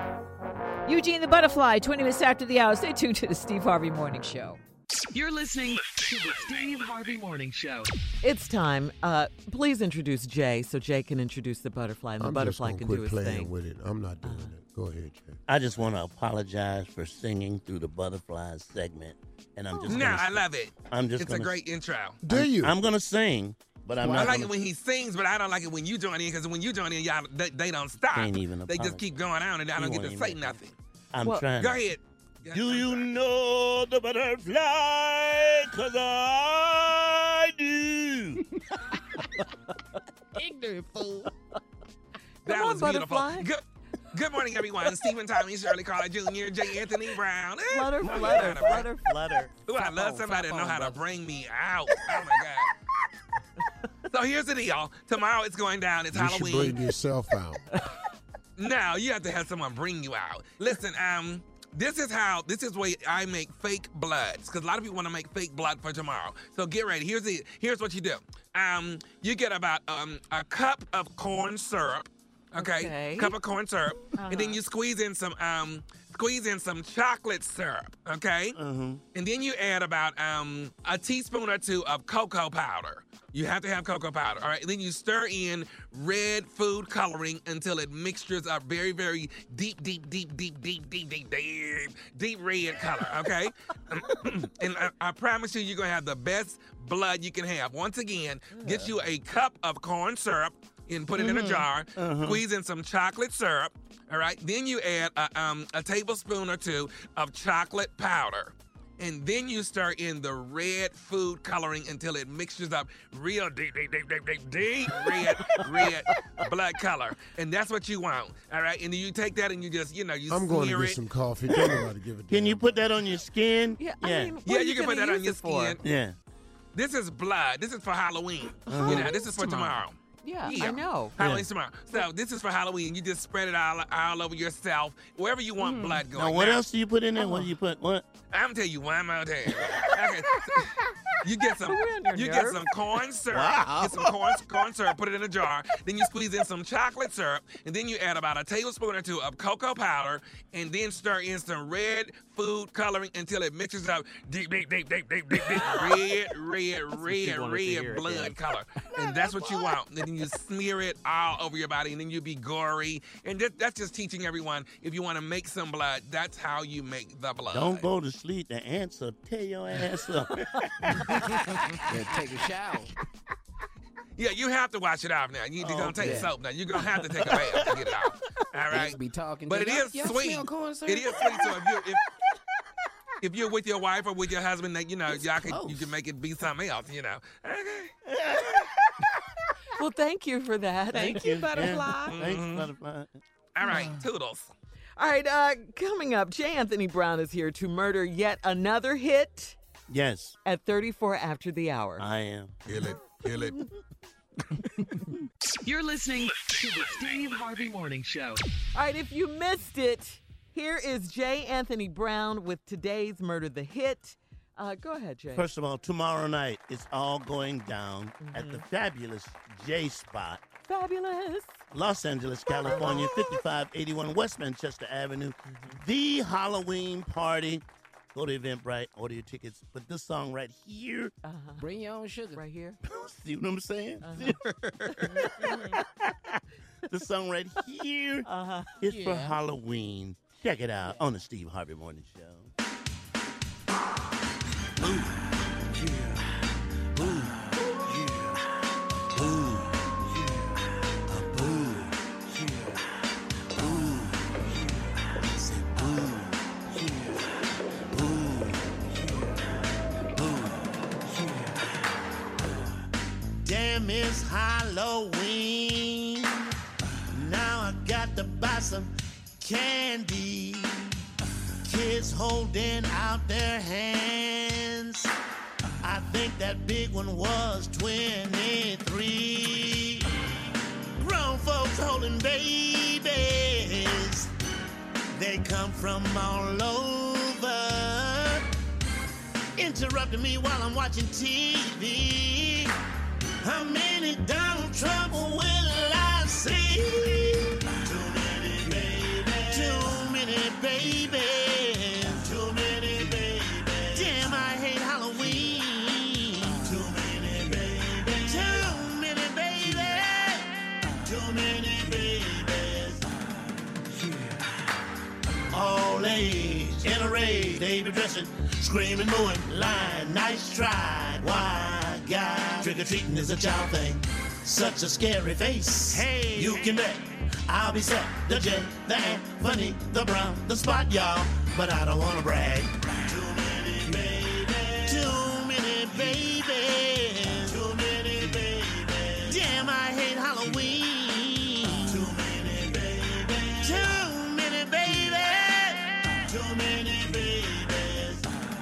Eugene the Butterfly, twenty minutes after the hour. Stay tuned to the Steve Harvey Morning Show. You're listening to the Steve Harvey Morning Show. It's time. Uh, please introduce Jay so Jay can introduce the butterfly and the I'm butterfly just can quit do his playing thing. with it. I'm not doing it. Go ahead, Jay. I just want to apologize for singing through the butterflies segment, and I'm just. No, gonna, I love it. I'm just. It's gonna, a great intro. Do I'm, you? I'm gonna sing, but I'm well, not. I like gonna, it when he sings, but I don't like it when you join in because when you join in, y'all they, they don't stop. Can't even they just apologize. keep going on, and I You don't get won't to say even- nothing. I'm Well, trying. Go ahead. Do you know the butterfly? 'Cause I do. Ignorant fool. That Come on, was beautiful. butterfly. Good, good morning, everyone. Stephen Tommy, Shirley Carter Junior, J. Anthony Brown. Eh, Flutter, oh, flutter, God, flutter. Flutter. Ooh, I love on, somebody that clap know on, how to brother. bring me out. Oh, my God. So here's the deal. Tomorrow it's going down. It's You should Halloween. bring yourself out. No, you have to have someone bring you out. Listen, um, this is how, this is where I make fake bloods, because a lot of people want to make fake blood for tomorrow. So get ready. Here's the, here's what you do. Um, you get about um a cup of corn syrup, okay? Okay. Cup of corn syrup, and then you squeeze in some um squeeze in some chocolate syrup, okay? Uh-huh. And then you add about um a teaspoon or two of cocoa powder. You have to have cocoa powder, all right? And then you stir in red food coloring until it mixtures a very, very deep, deep, deep, deep, deep, deep, deep, deep, deep red color, okay? And I, I promise you, you're gonna have the best blood you can have. Once again, get you a cup of corn syrup and put it in a jar. Squeeze in some chocolate syrup, all right? Then you add a, um, a tablespoon or two of chocolate powder. And then you stir in the red food coloring until it mixtures up real deep, deep, deep, deep, deep, deep red, red blood color. And that's what you want, all right? And then you take that and you just, you know, you I'm going to smear get it. some coffee. Don't nobody give a Can you damn put that on your skin? Yeah, yeah. I mean, what Yeah, are you can put gonna that on use your it for? skin. Yeah. This is blood. This is for Halloween. Uh-huh. You know, this is for tomorrow. Yeah, I know. Halloween's tomorrow. So this is for Halloween. You just spread it all, all over yourself, wherever you want Mm. blood going. Now, what else do you put in there? What do you put? What? I'm gonna tell you one more time. Okay. You get some, your you get nerves. some corn syrup. Wow. Get some corn, corn syrup. Put it in a jar. Then you squeeze in some chocolate syrup, and then you add about a tablespoon or two of cocoa powder, and then stir in some red food coloring until it mixes up deep, deep, deep, deep, deep, deep, deep, red, red, red, wanted to hear red it, blood Dad. color, and that's what you want. And then you smear it all over your body, and then you be gory. And that, that's just teaching everyone if you want to make some blood, that's how you make the blood. Don't go to sleep. The ants will tear your ass up. Yeah, take a shower. Yeah, you have to wash it off now. You, you're Oh, gonna take yeah. soap now. You're gonna have to take a bath to get it off. All They right. used to be talking. But it Y'all- is y'all sweet. smell corn syrup? It is sweet. So if you if, if you're with your wife or with your husband, that you know, It's y'all can close. you can make it be something else. You know. Okay. Well, thank you for that. Thank you, Butterfly. Mm-hmm. Thanks, Butterfly. All right, toodles. All right, uh, coming up, J. Anthony Brown is here to murder yet another hit Yes, at thirty-four after the hour. I am. Kill it. Kill it. You're listening to the Steve Harvey Morning Show. All right, if you missed it, here is J. Anthony Brown with today's Murder the Hit. Uh, go ahead, Jay. First of all, tomorrow night it's all going down at the fabulous J Spot, Fabulous. Los Angeles, California, fifty-five eighty-one West Manchester Avenue. The Halloween party. Go to Eventbrite, order your tickets. But this song right here, Uh-huh. Bring your own sugar. Right here. see what I'm saying? Uh-huh. This song right here Uh-huh. is for Yeah. Halloween. Check it out on the Steve Harvey Morning Show. Damn, it's Halloween. Now I got to buy some candy. Kids holding out their hands. I think that big one was twenty-three. Grown folks holding babies. They come from all over. Interrupting me while I'm watching T V. How many Donald Trump will I see? Too many babies. Too many babies. Too many babies. Damn, I hate Halloween. Too many babies. Too many babies. Too many babies. All age, in a rage, they be dressing, screaming, mooing, lying, nice try. Why, God? Trick-or-treating is a child thing. Such a scary face. Hey, you can bet I'll be set. The J, the Ant, funny, the Brown, the Spot, y'all. But I don't wanna brag. Too many babies. Too many babies. Too many babies. Damn, I hate Halloween. Too many babies. Too many babies. Too many babies.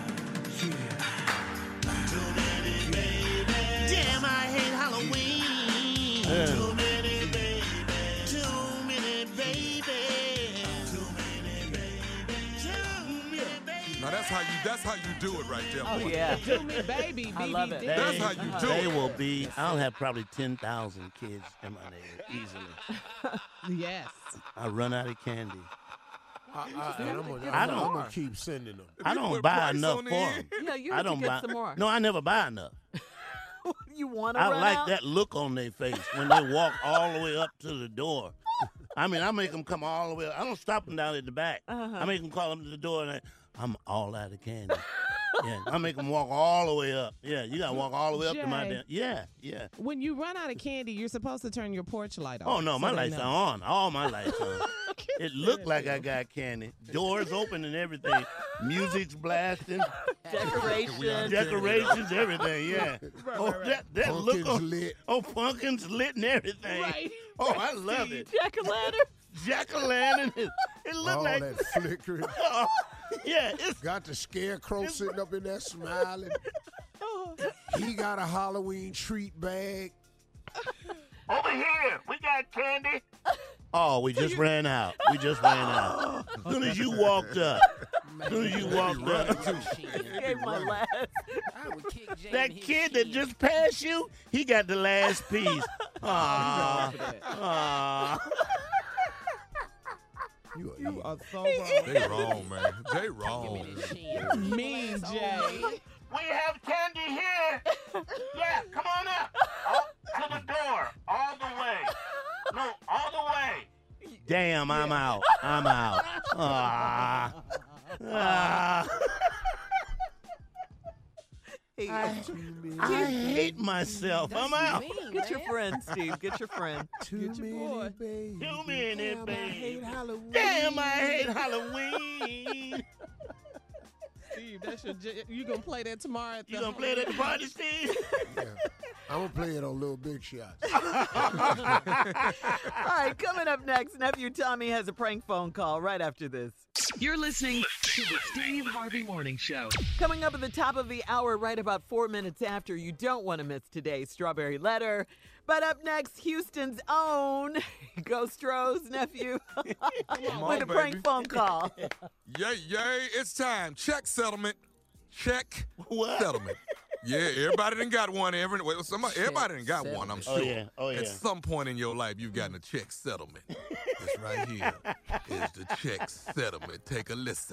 Too many babies. Damn, I hate Halloween. Too many babies. Too many babies. Too many babies. Too many babies. Now that's how you that's how you do it right there. Oh, boy. yeah. Do me, baby. I love it. That's how you do They it. will be, I'll have probably ten thousand kids in my neighborhood easily. Yes. I run out of candy. I, I, and I'm gonna, I I'm, don't- I'm gonna keep sending them. I we don't put buy price enough on for the them. end. Yeah, you I have to don't get buy some more. No, I never buy enough. You want to I run like out? that look on their face when they walk all the way up to the door. I mean, I make them come all the way up. I don't stop them down at the back. Uh-huh. I make them call them to the door, and I, I'm all out of candy. Yeah, I make them walk all the way up. Yeah, you got to walk all the way up to my Jay. damn. Yeah, yeah. When you run out of candy, you're supposed to turn your porch light on. Oh, no, so my they lights know. are on. All my lights are on. It looked like I got candy. Doors open and everything. Music's blasting. Decoration. Decorations, everything, yeah. Oh, that, that look Pumpkins on, lit. Oh, pumpkins lit and everything. Right. Oh, I love it. Jack-o'-lantern. Jack-o'-lantern. It, it looked All like, that flickering. oh, yeah, it's, Got the scarecrow sitting up in there smiling. He got a Halloween treat bag. Over here, we got candy. Oh, we just ran out. We just ran out. As soon as you walked up. As soon as you walked up. Gave my last. That kid that just passed you, he got the last piece. Aww. Aww. You, you are so They wrong. wrong, man. They wrong. Mean, Jay. We have candy here. Yeah, come on up. Up to the door, all the way. No, all the way. Damn, I'm out. I'm out. Aww. Ah. I, I hate myself. I'm out. Get your friend, Steve. Get your friend. Too Get your boy. many babies. Too many Damn, I hate babies. Halloween. Damn, I hate Halloween. Steve, that's your. j- You gonna play that tomorrow? At the You gonna play it at the party, Steve? Yeah. I'm going to play it on Little Big Shots. All right, coming up next, nephew Tommy has a prank phone call right after this. You're listening to the Steve Harvey Morning Show. Coming up at the top of the hour, right about four minutes after, you don't want to miss today's Strawberry Letter. But up next, Houston's own Ghost Rose nephew with on, a prank baby. phone call. Yay, yay, it's time. Check settlement. Check What? settlement. Yeah, everybody done got one. Every, well, somebody, everybody done got one, I'm sure. Oh, yeah. Oh, yeah. At some point in your life, you've gotten a check settlement. This right here is the check settlement. Take a listen.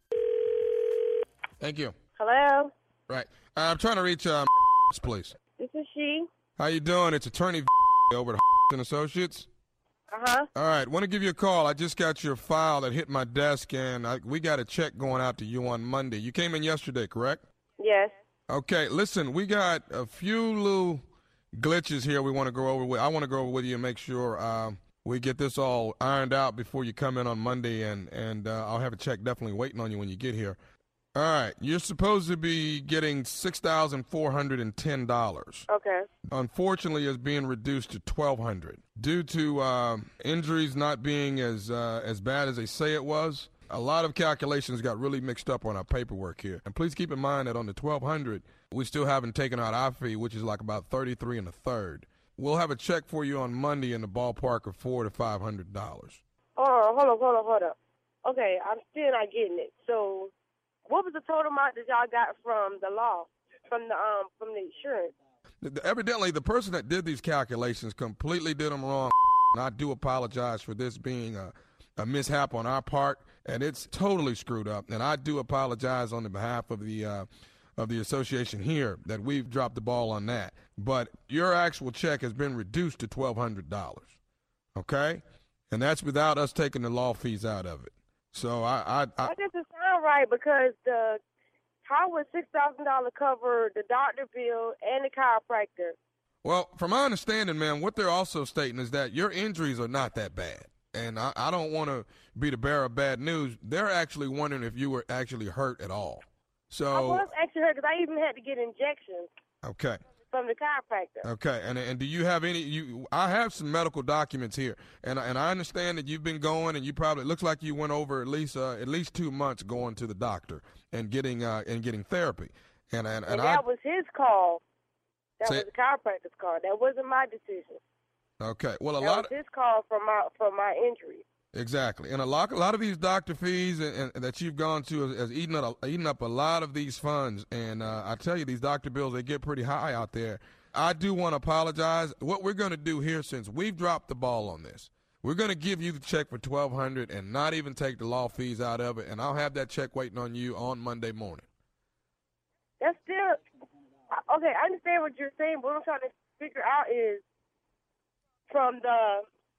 Thank you. Hello, Right. I'm trying to reach, um, please. this is she. How you doing? It's attorney over at and Associates. Uh-huh. All right, want to give you a call. I just got your file that hit my desk, and I, we got a check going out to you on Monday. You came in yesterday, correct? Yes. Okay, listen, we got a few little glitches here we want to go over with. I want to go over with you and make sure um, we get this all ironed out before you come in on Monday, and, and uh, I'll have a check definitely waiting on you when you get here. All right, you're supposed to be getting six thousand four hundred ten dollars. Okay. Unfortunately, it's being reduced to twelve hundred dollars due to uh, injuries not being as uh, as bad as they say it was. A lot of calculations got really mixed up on our paperwork here. And please keep in mind that on the twelve hundred dollars, we still haven't taken out our fee, which is like about thirty-three and a third. We'll have a check for you on Monday in the ballpark of four to five hundred dollars. Hold on, hold on, hold on, hold on. Okay, I'm still not getting it. So, what was the total amount that y'all got from the law, from the um, from the insurance? Evidently, the person that did these calculations completely did them wrong. And I do apologize for this being a, a mishap on our part, and it's totally screwed up. And I do apologize on the behalf of the uh, of the association here that we've dropped the ball on that. But your actual check has been reduced to twelve hundred dollars, okay? And that's without us taking the law fees out of it. So I, I, I That doesn't sound right because the how would six thousand dollars cover the doctor bill and the chiropractor? Well, from my understanding, man, what they're also stating is that your injuries are not that bad. And I, I don't want to be the bearer of bad news. They're actually wondering if you were actually hurt at all. So, I was actually hurt because I even had to get injections okay. from the chiropractor. Okay, and and do you have any? You, I have some medical documents here, and and I understand that you've been going, and you probably it looks like you went over at least uh, at least two months going to the doctor and getting uh, and getting therapy, and and, and, And I that was his call. That Say- was the chiropractor's call. That wasn't my decision. okay. Well, a that lot was of, his call for my for my injury. exactly, and a lot a lot of these doctor fees and, and that you've gone to has, has eaten up eaten up a lot of these funds, and uh, I tell you, these doctor bills, they get pretty high out there. I do want to apologize. What we're going to do here, since we've dropped the ball on this, we're going to give you the check for twelve hundred dollars and not even take the law fees out of it, and I'll have that check waiting on you on Monday morning. That's still okay. I understand what you're saying, but what I'm trying to figure out is from the.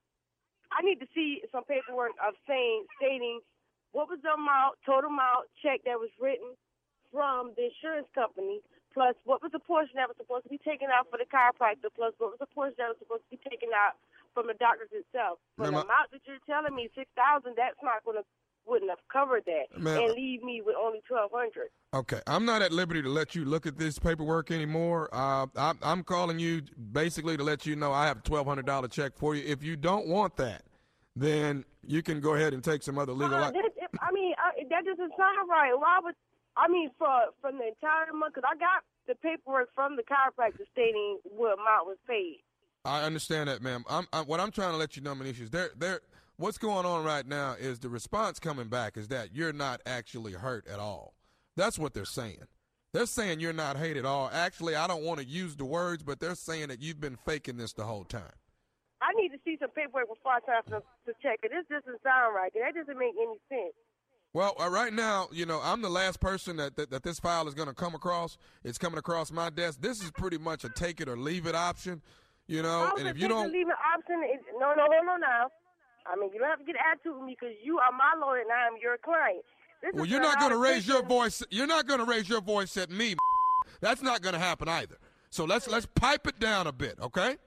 I need to see some paperwork of saying stating what was the amount, total amount check that was written from the insurance company, plus what was the portion that was supposed to be taken out for the chiropractor, plus what was the portion that was supposed to be taken out from the doctors itself. For the Ma'am, I- amount that you're telling me, six thousand, that's not going to wouldn't have covered that, Ma'am, and leave me with only twelve hundred. Okay, I'm not at liberty to let you look at this paperwork anymore. Uh, I, I'm calling you basically to let you know I have a twelve hundred dollars check for you. If you don't want that, then you can go ahead and take some other legal Uh, action. that, I mean, uh, that doesn't sound right. Why would I mean, for from the entire month, because I got the paperwork from the chiropractor stating what amount was paid. I understand that, ma'am. I'm, I'm, what I'm trying to let you know, Manisha, is there, there, what's going on right now is the response coming back is that you're not actually hurt at all. That's what they're saying. They're saying you're not hurt at all. Actually, I don't want to use the words, but they're saying that you've been faking this the whole time. I need to see some paperwork before I try to, to check it. This doesn't sound right. That doesn't make any sense. Well, uh, right now, you know, I'm the last person that, that, that this file is going to come across. It's coming across my desk. This is pretty much a take it or leave it option, you know. How's And the if you take don't, or leave it option? Is, no, no, hold on now. I mean, you don't have to get attitude with me because you are my lawyer and I am your client. This well, is you're not how going to the raise your take- voice. You're not going to raise your voice at me. That's not going to happen either. So let's let's pipe it down a bit, okay?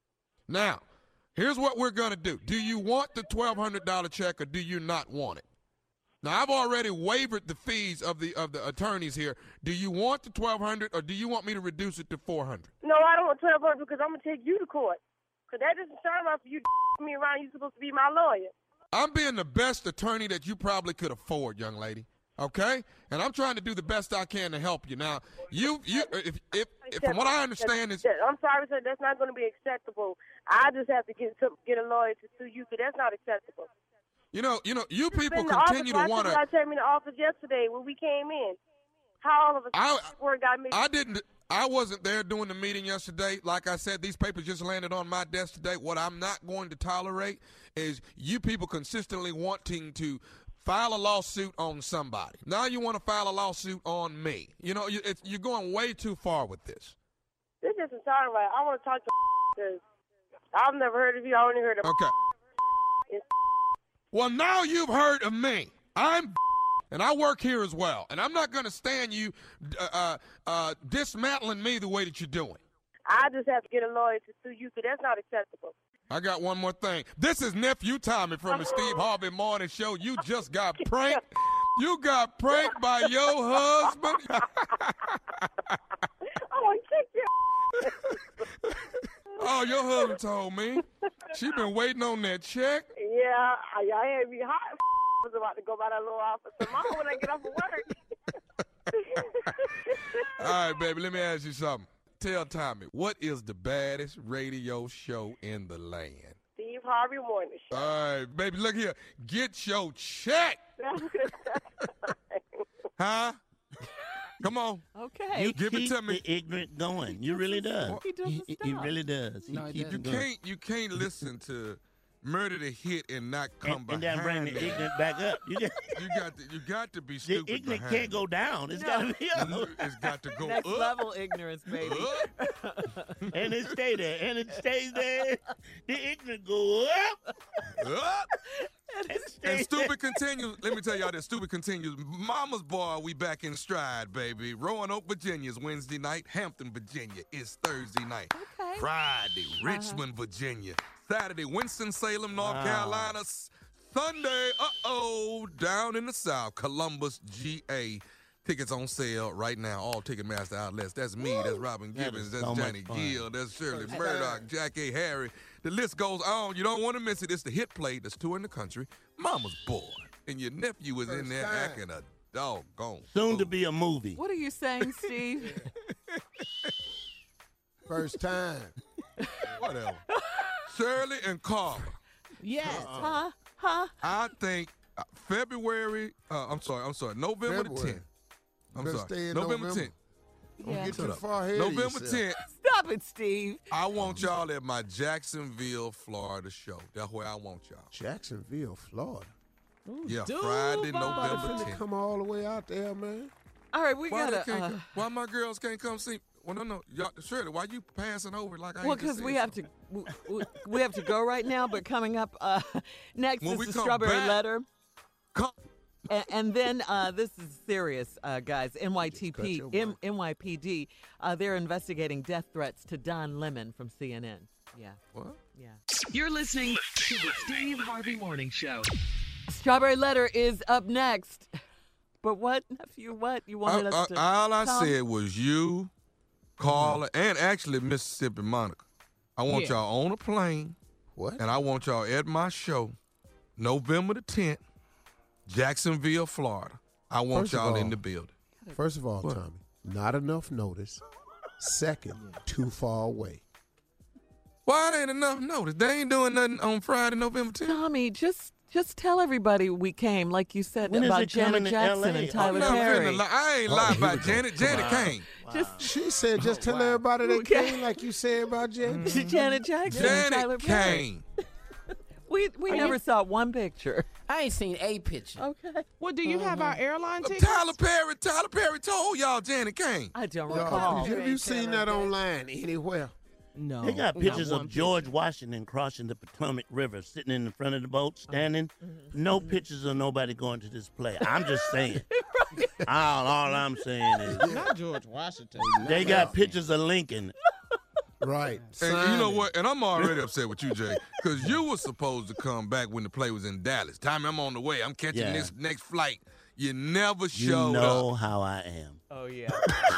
Now, here's what we're going to do. Do you want the twelve hundred dollars check or do you not want it? Now, I've already waived the fees of the of the attorneys here. Do you want the twelve hundred dollars or do you want me to reduce it to four hundred dollars? No, I don't want twelve hundred because I'm going to take you to court. Because that doesn't sound right for you to me around. You're supposed to be my lawyer. I'm being the best attorney that you probably could afford, young lady. Okay? And I'm trying to do the best I can to help you. Now, you, you, if, if, if from what I understand is, I'm sorry, sir. That's not going to be acceptable. I just have to get to, get a lawyer to sue you because that's not acceptable. you know, you know, you You've been people in the continue office. to want Why to. did you tell me in the office yesterday when we came in? How all of a I, sudden word got me? I didn't. I wasn't there during the meeting yesterday. Like I said, these papers just landed on my desk today. What I'm not going to tolerate is you people consistently wanting to file a lawsuit on somebody. Now you want to file a lawsuit on me. You know, you, it's, you're going way too far with this. This doesn't sound right. I want to talk to because I've never heard of you. I only heard of Okay. Well, now you've heard of me. I'm and I work here as well. And I'm not going to stand you uh, uh, uh, dismantling me the way that you're doing. I just have to get a lawyer to sue you because that's not acceptable. I got one more thing. This is Nephew Tommy from the Steve Harvey Morning Show. You just got pranked. You got pranked by your husband. I want to kick you. Oh, your husband told me. She been waiting on that check. Yeah, I, I had me hot. I was about to go by that little office tomorrow when I get off of work. All right, baby, let me ask you something. Tell Tommy, what is the baddest radio show in the land? Steve Harvey Morning Show. All right, baby, look here. Get your check. Huh? Come on. Okay. You Give it keep to me. the ignorant going. You really does. He doesn't He, he stop. really does. He No, he keeps You it going. can't you can't listen to Murder the Hit and not come and, and then bring behind the it. ignorant back up. You, get, You got to you got to be the stupid. ignorant behind can't go down. It's No. got to be up. It's got to go Next up. level ignorance, baby. Up. And it stay there. And it stays there. The ignorant go up. Up. And it stays And there. stupid continues. Let me tell y'all this. Stupid continues. Mama's Boy, we back in stride, baby. Roanoke, Virginia is Wednesday night. Hampton, Virginia is Thursday night. Okay. Friday, Richmond, Virginia. Saturday, Winston-Salem, North Wow. Carolina. Sunday, uh-oh, down in the South, Columbus, G A. Tickets on sale right now. All Ticketmaster outlets. That's me. That's Robin That Gibbons. is That's so much Johnny fun. Gill. That's Shirley Murdoch. Jack A. Harry. The list goes on. You don't want to miss it. It's the hit play that's touring the country. Mama's Boy. And your nephew is in First there time. acting a doggone. Soon to fool. be a movie. What are you saying, Steve? First time. Whatever. Shirley and Carla. Yes. huh? Huh? I think uh, February, uh, I'm sorry, I'm sorry, November the February. tenth. I'm Better sorry, stay in November November. tenth. Don't Yeah. get Shut too up. far ahead November of yourself. tenth. Stop it, Steve. I want y'all at my Jacksonville, Florida show. That's where I want y'all. Jacksonville, Florida. Yeah, Duval. Friday, Nobody November finna tenth. come all the way out there, man. All right, we Why, they gotta. can't Uh, come- why my girls can't come see? Well, no, no, y'all, Shirley, why you passing over like I well, ain't just because we said have to, we, we- we have to go right now. But coming up uh, next When is we the come strawberry back- letter, Come. and, and then uh, this is serious, uh, guys. N Y T cut P, your M- mic. N Y P D, uh, they're investigating death threats to Don Lemon from C N N. Yeah, What? yeah. You're listening to the Steve Harvey Morning Show. Strawberry letter is up next. But what, nephew? What you wanted I- us I- to? all I Tom? said was you, Carla, and actually Mississippi Monica. I want Yeah. y'all on a plane, What? and I want y'all at my show, November the tenth, Jacksonville, Florida. I want First of y'all in all, the building. First of all, What? Tommy, not enough notice. Second, too far away. Why it ain't enough notice? They ain't doing nothing on Friday, November tenth. Tommy, just just tell everybody we came, like you said When is about it Janet coming to Jackson L A? and Tyler I'm not Perry. finna lie. I ain't Oh, lie here we about go. Janet. Janet Wow. came. Just She said, just tell everybody they came like you said about Jay. Janet Jackson and Tyler Janet Perry. came. We we never saw one picture. I ain't seen a picture. Okay. Well, do you have our airline Uh, tickets? Tyler Perry, Tyler Perry told y'all Janet came. I don't Y'all, recall. have you seen that online anywhere? No. They got not pictures one of George Washington crossing the Potomac River, sitting in the front of the boat, standing. No pictures of nobody going to this play. I'm just saying. all, all I'm saying is Not George Washington. they got pictures of Lincoln. Right. And you know Signing. what? And I'm already upset with you, Jay, because you were supposed to come back when the play was in Dallas. Tommy, I'm on the way. I'm catching Yeah. this next flight. You never You showed know up. how I am. Oh yeah.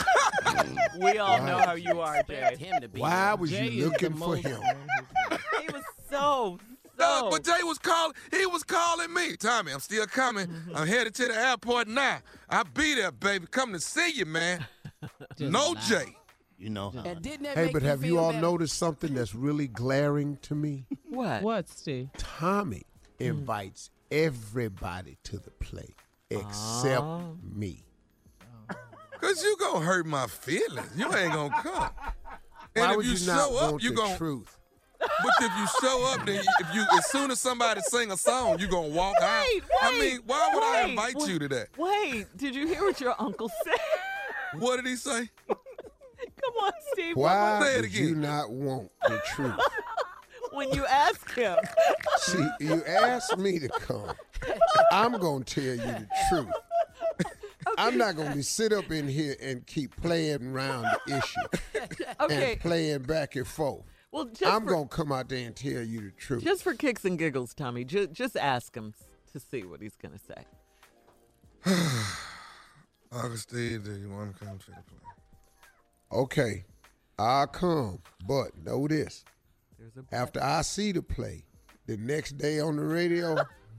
We all know how you are, Jay. Him to be. Why was Jay you is looking the for most- him? He was so No, so. but Jay was calling. He was calling me. Tommy, I'm still coming. I'm headed to the airport now. I'll be there, baby. Come to see you, man. No Jay. You know how. And didn't that Hey, make but have you feel all better? noticed something that's really glaring to me? What? What, Steve? Tommy invites everybody to the play except Oh. me. Because you going to hurt my feelings. You ain't going to come. And Why if would you, you, not show up, want you the going to. truth? But if you show up, then if you, as soon as somebody sing a song, you going to walk out. Wait, I wait, mean, why would I wait, invite wait. you to that? Wait, did you hear what your uncle said? What did he say? Come on, Steve. Why Say it would you again. not want the truth? When you ask him. See, you asked me to come. I'm going to tell you the truth. I'm not going to sit up in here and keep playing around the issue Okay. and playing back and forth. Well, just I'm for, going to come out there and tell you the truth. just for kicks and giggles, Tommy. Just just ask him to see what he's gonna say. Augustine, do you want to come to the play? Okay, I'll come, but know this. There's a After I see the play, the next day on the radio,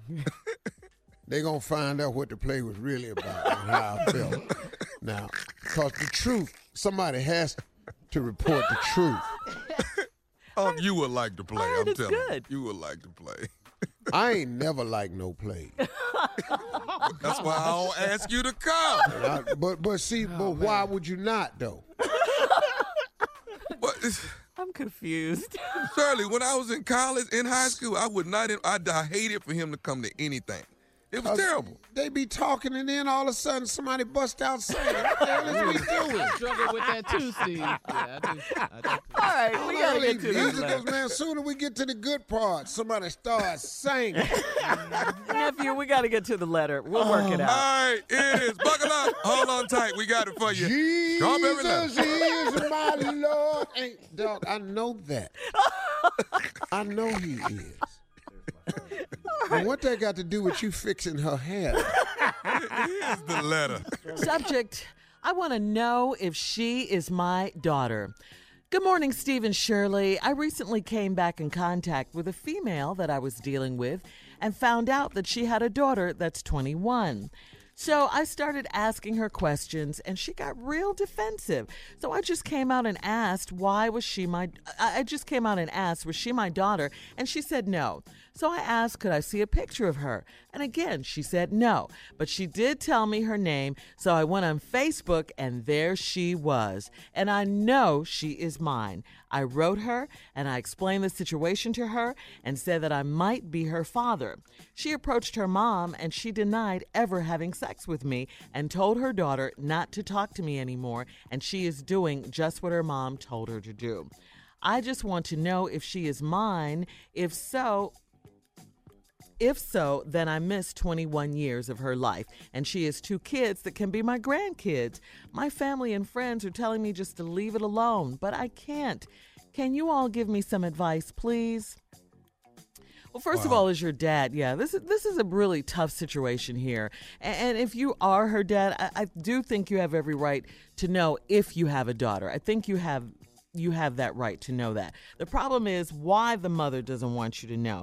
they're going to find out what the play was really about and how I felt. Now, because the truth, somebody has to report the truth. Oh, you would like to play. heard I'm it's telling good. you. You would like to play. I ain't never liked no play. That's why I don't ask you to come. I- but but see, but why would you not though? But it's- I'm confused. Shirley, when I was in college, in high school, I would not. I, I hated for him to come to anything. It was terrible. They be talking and then all of a sudden somebody bust out singing. What the hell is we doing? Struggle with that too, Steve. Yeah, I do. I do. All right, we gotta get to this. musicals, man. Sooner we get to the good part, somebody starts singing. Nephew, we gotta get to the letter. We'll work it All out. right, it is. Buckle up. Hold on tight. We got it for you. Strawberry Jesus letter. is my Lord. Ain't dog, I know that. I know he is. And what that got to do with you fixing her hair? Here's the letter. Subject, I want to know if she is my daughter. Good morning, Steve and Shirley. I recently came back in contact with a female that I was dealing with and found out that she had a daughter that's twenty-one. So I started asking her questions and she got real defensive. So I just came out and asked, why was she my, I I just came out and asked, was she my daughter? And she said no. So I asked, could I see a picture of her? And again, she said no. But she did tell me her name. So I went on Facebook and there she was. And I know she is mine. I wrote her and I explained the situation to her and said that I might be her father. She approached her mom and she denied ever having sex with me and told her daughter not to talk to me anymore, and she is doing just what her mom told her to do. I just want to know if she is mine. If so, If so, then I missed twenty-one years of her life, and she has two kids that can be my grandkids. My family and friends are telling me just to leave it alone, but I can't. Can you all give me some advice, please? Well, first of all, as your dad, yeah, this is this is a really tough situation here. And, and if you are her dad, I, I do think you have every right to know if you have a daughter. I think you have you have that right to know that. The problem is why the mother doesn't want you to know.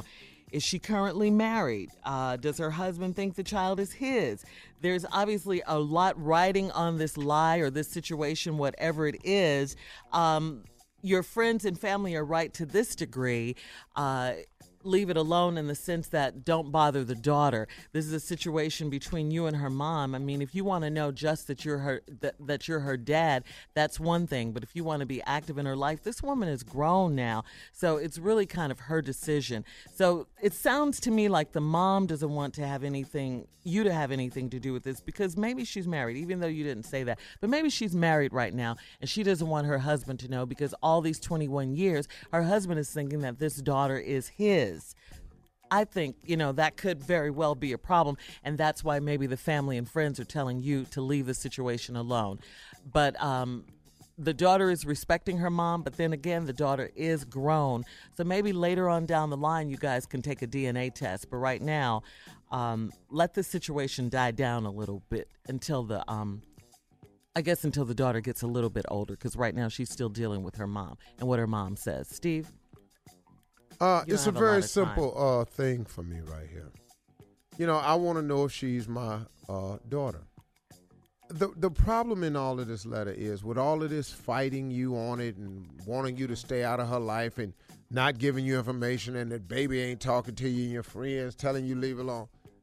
Is she currently married? Uh, does her husband think the child is his? There's obviously a lot riding on this lie or this situation, whatever it is. Um, your friends and family are right to this degree. Uh, leave it alone in the sense that don't bother the daughter. This is a situation between you and her mom. I mean, if you want to know just that you're her that, that you're her dad, that's one thing. But if you want to be active in her life, this woman is grown now. So it's really kind of her decision. So it sounds to me like the mom doesn't want to have anything, you to have anything to do with this, because maybe she's married, even though you didn't say that. But maybe she's married right now and she doesn't want her husband to know, because all these twenty-one years, her husband is thinking that this daughter is his. I think, you know, that could very well be a problem, and that's why maybe the family and friends are telling you to leave the situation alone. But um, the daughter is respecting her mom, but then again, the daughter is grown. So maybe later on down the line, you guys can take a D N A test. But right now, um, let the situation die down a little bit until the, um, I guess until the daughter gets a little bit older, because right now she's still dealing with her mom and what her mom says. Steve? Uh, You it's don't a have a lot very of time. simple uh, thing for me right here. You know, I want to know if she's my uh, daughter. The the problem in all of this letter is, with all of this fighting you on it and wanting you to stay out of her life and not giving you information, and that baby ain't talking to you and your friends telling you leave alone.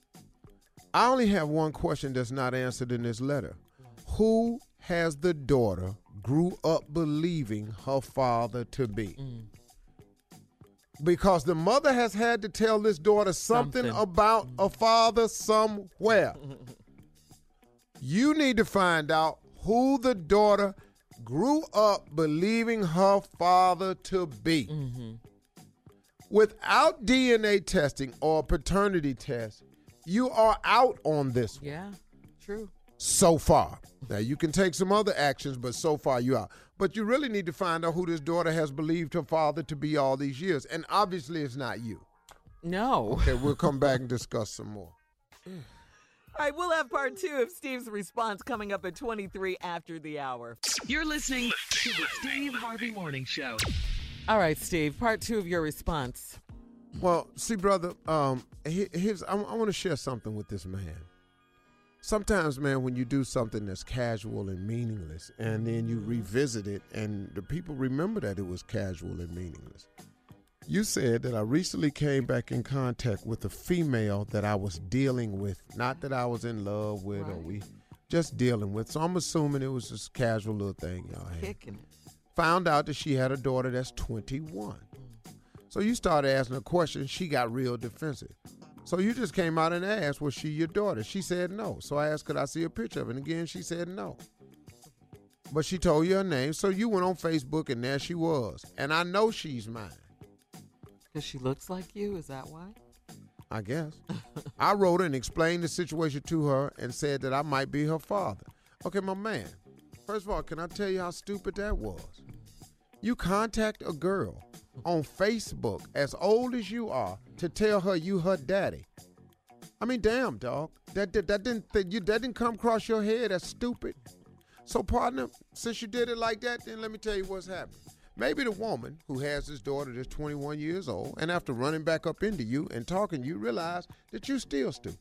I only have one question that's not answered in this letter. Who has the daughter grew up believing her father to be? Mm. Because the mother has had to tell this daughter something, Something. about a father somewhere. You need to find out who the daughter grew up believing her father to be. Mm-hmm. Without D N A testing or paternity test, you are out on this one. Yeah, true. So far. Now, you can take some other actions, but so far you are. But you really need to find out who this daughter has believed her father to be all these years. And obviously it's not you. No. Okay, we'll come back and discuss some more. All right, we'll have part two of Steve's response coming up at twenty-three after the hour. You're listening to the Steve Harvey Morning Show. All right, Steve, part two of your response. Well, see, brother, um, he- here's, I, I want to share something with this man. Sometimes, man, when you do something that's casual and meaningless, and then you revisit it, and the people remember that it was casual and meaningless. You said that I recently came back in contact with a female that I was dealing with, not that I was in love with, or we just dealing with. So I'm assuming it was just a casual little thing y'all had. Kicking it. Found out that she had a daughter that's twenty-one. So you started asking her questions. She got real defensive. So you just came out and asked, was she your daughter? She said no. So I asked, could I see a picture of it? And again, she said no. But she told you her name. So you went on Facebook, and there she was. And I know she's mine. Because she looks like you? Is that why? I guess. I wrote her and explained the situation to her and said that I might be her father. Okay, my man, first of all, can I tell you how stupid that was? You contact a girl on Facebook as old as you are to tell her you her daddy. I mean, damn, dog. That, that, that, didn't, that, you, that didn't come across your head. That's stupid. So, partner, since you did it like that, then let me tell you what's happening. Maybe the woman who has this daughter that's twenty-one years old, and after running back up into you and talking to you, realize that you still stupid.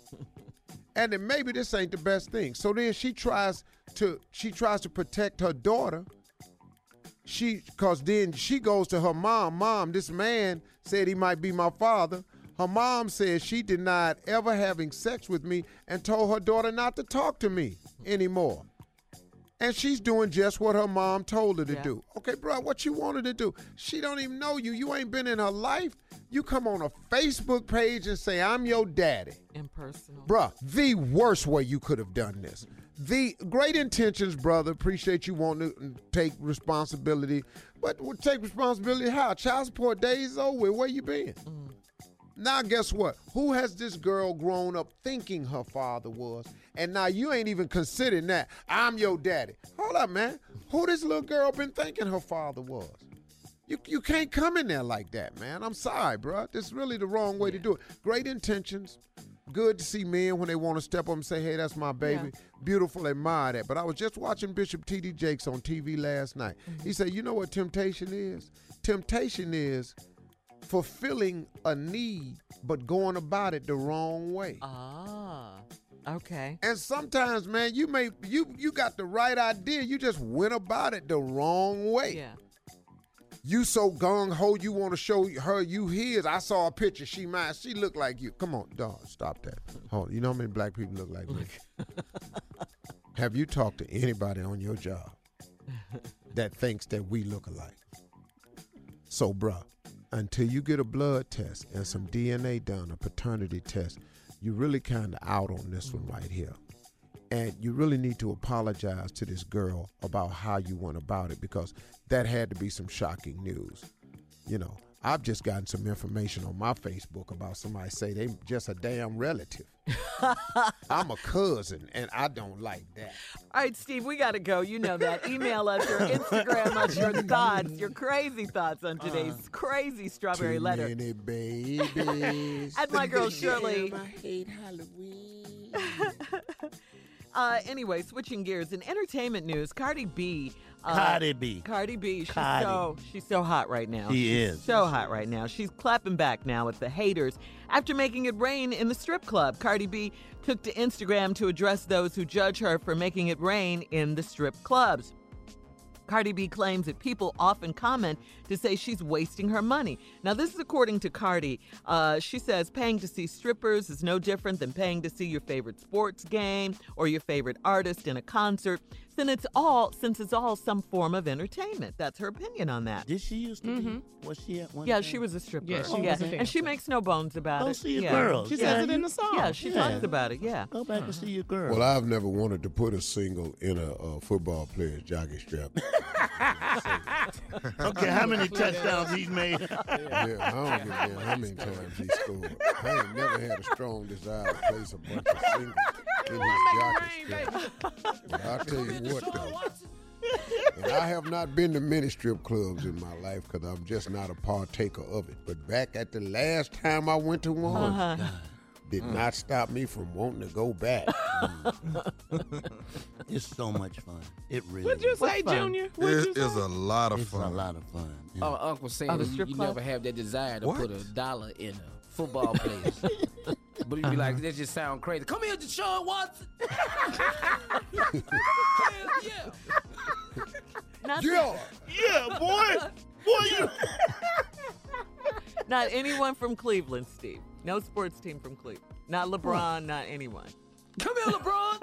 And then maybe this ain't the best thing. So then she tries to she tries to protect her daughter. She, cause then she goes to her mom. Mom, this man said he might be my father. Her mom says she denied ever having sex with me and told her daughter not to talk to me anymore. And she's doing just what her mom told her to Yeah. do. Okay, bro, what you wanted to do? She don't even know you. You ain't been in her life. You come on a Facebook page and say, I'm your daddy. Impersonal. Bruh, the worst way you could have done this. The great intentions, brother. Appreciate you wanting to take responsibility. But take responsibility how? Child support days over. Where you been? Mm. Now, guess what? Who has this girl grown up thinking her father was? And now you ain't even considering that. I'm your daddy. Hold up, man. Who this little girl been thinking her father was? You you can't come in there like that, man. I'm sorry, bro. This is really the wrong way to do it. Great intentions. Good to see men when they want to step up and say, hey, that's my baby. Yeah. Beautiful, admire that. But I was just watching Bishop T D Jakes on T V last night. Mm-hmm. He said, you know what temptation is? Temptation is fulfilling a need but going about it the wrong way. Ah, okay. And sometimes, man, you may you you got the right idea, you just went about it the wrong way. Yeah. You so gung-ho, you want to show her you his. I saw a picture, she mine. She looked like you. Come on, dog, stop that. Hold on. You know how many black people look like me? Have you talked to anybody on your job that thinks that we look alike? So, bruh, until you get a blood test and some D N A done, a paternity test, you really kind of out on this one right here. And you really need to apologize to this girl about how you went about it, because that had to be some shocking news. You know, I've just gotten some information on my Facebook about somebody say they just a damn relative. I'm a cousin, and I don't like that. All right, Steve, we got to go. You know that. Email us or Instagram us your thoughts, your crazy thoughts on today's uh, crazy strawberry too letter. Many babies. At my girl Shirley. Damn, I hate Halloween. Uh, anyway, switching gears in entertainment news, Cardi B. Uh, Cardi B. Cardi B. She's Cardi. so she's so hot right now. She she's is. so hot right now. She's clapping back now at the haters after making it rain in the strip club. Cardi B took to Instagram to address those who judge her for making it rain in the strip clubs. Cardi B claims that people often comment to say she's wasting her money. Now, this is according to Cardi. Uh, she says paying to see strippers is no different than paying to see your favorite sports game or your favorite artist in a concert, since it's all since it's all some form of entertainment. That's her opinion on that. Did she used to Mm-hmm. be? Was she at one Yeah, time? she was a stripper. Yeah, she yeah. was a And she dancer. makes no bones about Go it. see your yeah. girls. She Yeah. says it in the song. Yeah, she Yeah. talks about it. Yeah. Go back and see your girl. Well, I've never wanted to put a single in a, a football player's jockey strap. Okay, how many touchdowns he's made? Yeah, I don't give a damn how many times he scored. I ain't never had a strong desire to place a bunch of singles in his jockey strap. But I'll tell you what, though. And I have not been to many strip clubs in my life because I'm just not a partaker of it. But back at the last time I went to one, Uh-huh. did not stop me from wanting to go back. It's so much fun. It really What'd you is. say, Junior? What'd It you say? is a lot of It's fun. a lot of fun. Yeah. Oh, Uncle saying Oh, the you, strip you club? never have that desire to What? put a dollar in a football place. But you be like, that just sound crazy. Come here, Deshaun Watson. Hell yeah. Not, Yeah. Yeah, boy. Boy, you. not anyone from Cleveland, Steve. No sports team from Cleveland. Not LeBron, not anyone. Come here, LeBron.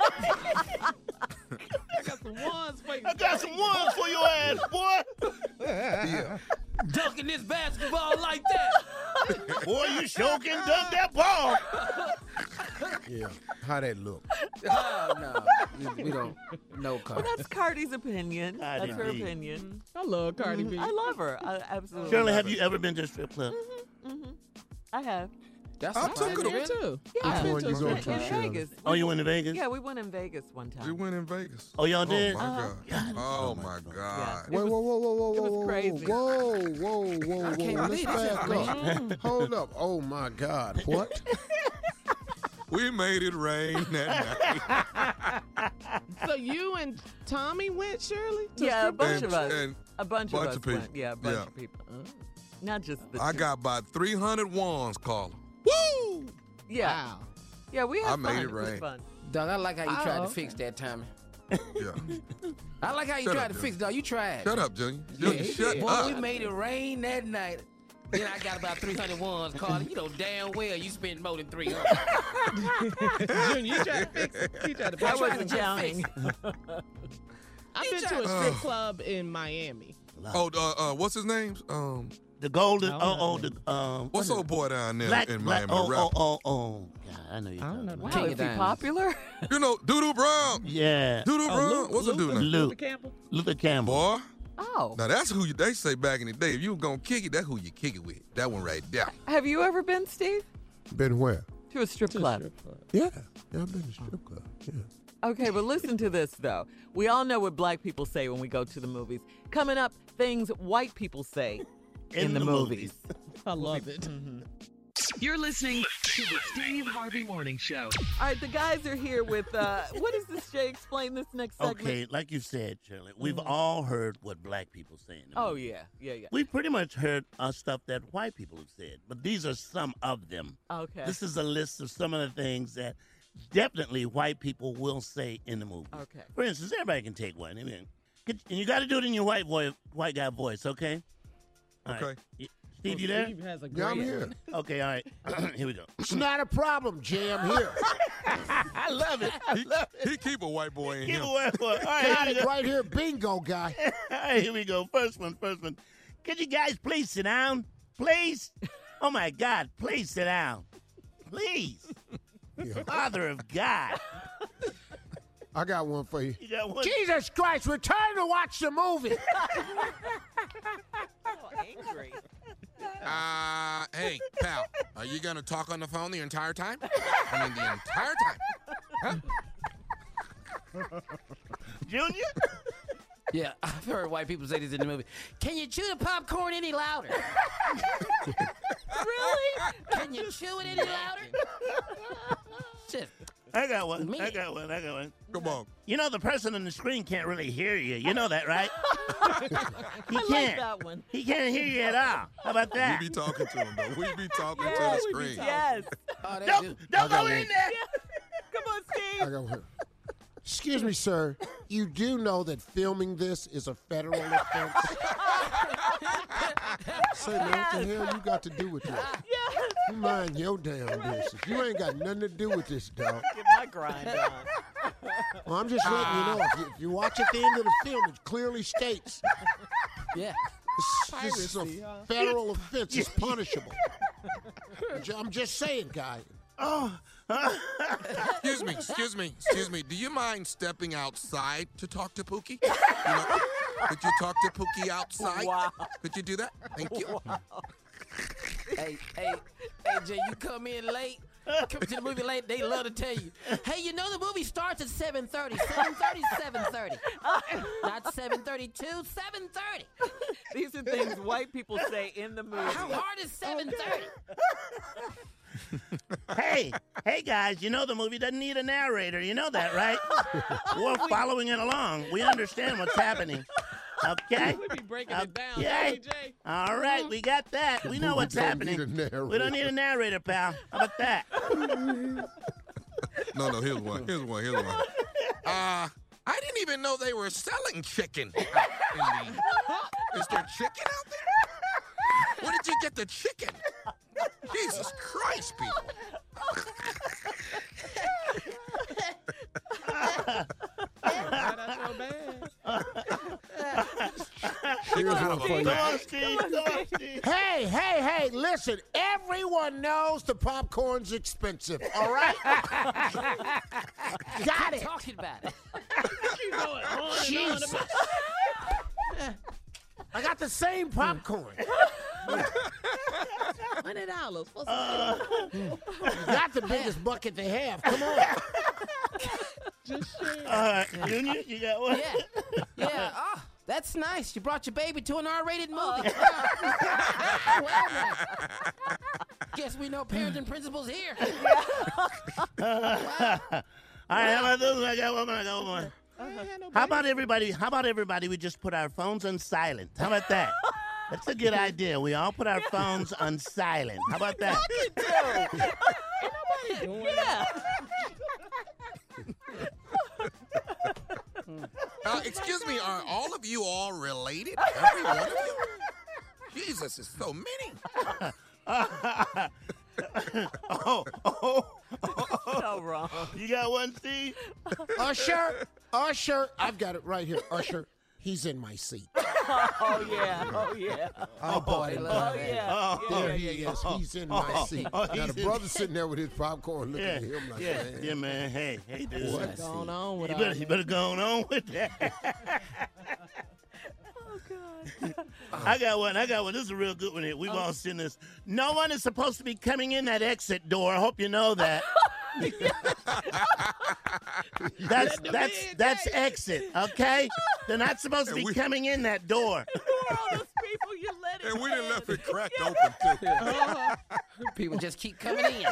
I got some ones for you. I got some ones for your ass, boy. Yeah. Dunking this basketball like that. Boy, you sure can dunk that ball. Yeah. How that look? Oh, no. We, we don't know, Carl. Well, that's Cardi's opinion. Cardi That's her B. opinion. I love Cardi B. I love her. I absolutely Shirley, love have her. you ever been to a strip club? Mm-hmm. I have. That's I a took fine her Me event. too. Yeah. I've been Which to one a you go strip to, In club. Shirley? Vegas. Oh, you went to Vegas? Yeah, we went in Vegas one We time. went in Vegas. Oh, y'all Oh did? my Uh-huh. God. Oh my God. It Wait, was- whoa, whoa, whoa, whoa, it whoa, was whoa, crazy. whoa, whoa, whoa, whoa. can't Let's believe this back is up. Hold up. Oh my God. What? We made it rain that night. So you and Tommy went, Shirley? to Yeah, a strip bunch And- of us. and A bunch, bunch of us of people. went. Yeah, a bunch Yeah. of people. Not just the I two. got about three hundred wands, Carla. Woo! Yeah. Wow. Yeah, we had I fun. made it It was rain. fun. Dog, I like how you Oh, tried to okay. fix that, Tommy. Yeah. I like how you Shut tried up, to dude. fix it, dog. You tried. Shut up, Junior. Yeah, Junior, he shut did. Boy, up. we made it rain that night. Then I got about three hundred ones, Carla. You know damn well you spent more than three hundred. Junior, you tried to fix it. You tried to fix I it. wasn't counting. I've been to a strip club in Miami. Oh, uh, uh, what's his name? Um, The golden, I oh, don't oh, know. the, um. what's what old boy down there is- Black, in black, Miami? oh, the oh, rapper? oh, oh. God, I know you're I don't talking know. about. Wow, King is of he Diamonds. popular? You know, Doodoo Brown. Yeah. Doodoo Oh, Brown. Luke- What's the Luke- dude name? Luke. Luther Campbell? Luther Campbell. Boy. Oh. Now that's who you, they say back in the day. If you was gonna kick it, that's who you kick it with. That one right there. Have you ever been, Steve, Been where? to a strip To a club? strip club. Yeah. Yeah, I've been to strip club. Yeah. Okay, but listen to this, though. We all know what black people say when we go to the movies. Coming up, things white people say in, In the, the movies. movies. I love it. You're listening to the Steve Harvey Morning Show. All right, the guys are here with, uh, what is this, Jay? Explain this next segment. Okay, like you said, Shirley, we've Mhm. all heard what black people say. In the Oh, movie. yeah, yeah, yeah. We've pretty much heard uh, stuff that white people have said, but these are some of them. Okay. This is a list of some of the things that definitely white people will say in the movie. Okay. For instance, everybody can take one. I mean, and you got to do it in your white voice, white guy voice, okay? All right. Okay. Y- Steve, you there? Steve has a Yeah, I'm great here. one. Okay, all right. Here we go. It's not a problem, Jay. I'm here. I love it. I love it. He keep a white boy in Give him. a white boy. All right, Got here we it go. right here. Bingo, guy. All right, here we go. First one, first one. Could you guys please sit down? Please? Oh, my God. Please sit down. Please. Yeah. Father of God. I got one for you. You got one? Jesus Christ, we're trying to watch the movie. So angry. Uh, hey, pal, are you going to talk on the phone the entire time? I mean, the entire time. Huh? Junior? Yeah, I've heard white people say this in the movie. Can you chew the popcorn any louder? Really? Can you chew it any louder? Shit. I got one. Me. I got one. I got one. Come on. You know the person on the screen can't really hear you. You know that, right? He I like can't. that one. He can't hear you at all. How about that? We be talking to him, though. We be talking Yes, to the we be screen. Yes. Oh, they Don't, do. don't I got go one. in there. Come on, I Steve. got one. Excuse me, sir. You do know that filming this is a federal offense? Say, man, what the hell you got to do with this? Yes. You mind your damn business. You ain't got nothing to do with this, dog. Get my grind on. Well, I'm just letting you know. If you, if you watch at the end of the film, it clearly states Yeah. this, this is a Piracy, huh? federal offense. It's punishable. I'm ju- I'm just saying, guy. Oh. Excuse me, excuse me, excuse me. Do you mind stepping outside to talk to Pookie? You know, could you talk to Pookie outside? Wow. Could you do that? Thank you. Hey, hey, hey, Jay, you come in late. Come to the movie late, they love to tell you. Hey, you know the movie starts at seven thirty. seven thirty, seven thirty. Not seven thirty-two, seven thirty. These are things white people say in the movie. How hard is seven thirty? Hey, hey guys, you know the movie doesn't need a narrator. You know that, right? We're following it along. We understand what's happening. Okay? We be breaking it down. Okay. don't we, Jay? All right, we got that. We know Movie what's don't happening. need a narrator. We don't need a narrator, pal. How about that? No, no, here's one. Here's one. Here's one. Uh, I didn't even know they were selling chicken. out in the- Is there chicken out there? Where did you get the chicken? Jesus Christ, people. That's so bad. Here's one for you. Come on, Steve. Come on, Steve. Hey, hey, hey, listen. Everyone knows the popcorn's expensive, all right? Got it. Talking about it. You know it. On and on Jesus. about- I got the same popcorn. Hundred dollars. What's You got the biggest bucket they have. Come on. just share? All right, Junior, you got one? Yeah. Yeah. Oh, that's nice. You brought your baby to an R-rated movie. Well, then. Guess we know parenting principles here. All right, how about this one? I got one. I got one. How about everybody? How about everybody? We just put our phones on silent. How about that? That's a good idea. We all put our phones on silent. How about that? Yeah. Uh, excuse me, are all of you all related? Every one of you? Jesus, it's so many. oh, oh, So wrong. You got one, Steve? Usher, Usher, I've got it right here. Usher, he's in my seat. Oh, yeah. Oh, yeah. I bought they him. love Oh, that. yeah. Oh, yeah, There yeah, he yeah. is. He's in my oh, seat. oh, now he's the in- brother's sitting there with his popcorn looking Yeah, at him like, yeah, man. yeah, man. Hey, hey, dude. Boy, What's going on with You all better, that? you better go on with that. Oh, God. I got one. I got one. This is a real good one here. We've all seen this. No one is supposed to be coming in that exit door. I hope you know that. that's that's that's exit. Okay, they're not supposed to be And we- coming in that door. Who are all those people you let in? And we didn't bed? left it cracked open, too. People just keep coming in.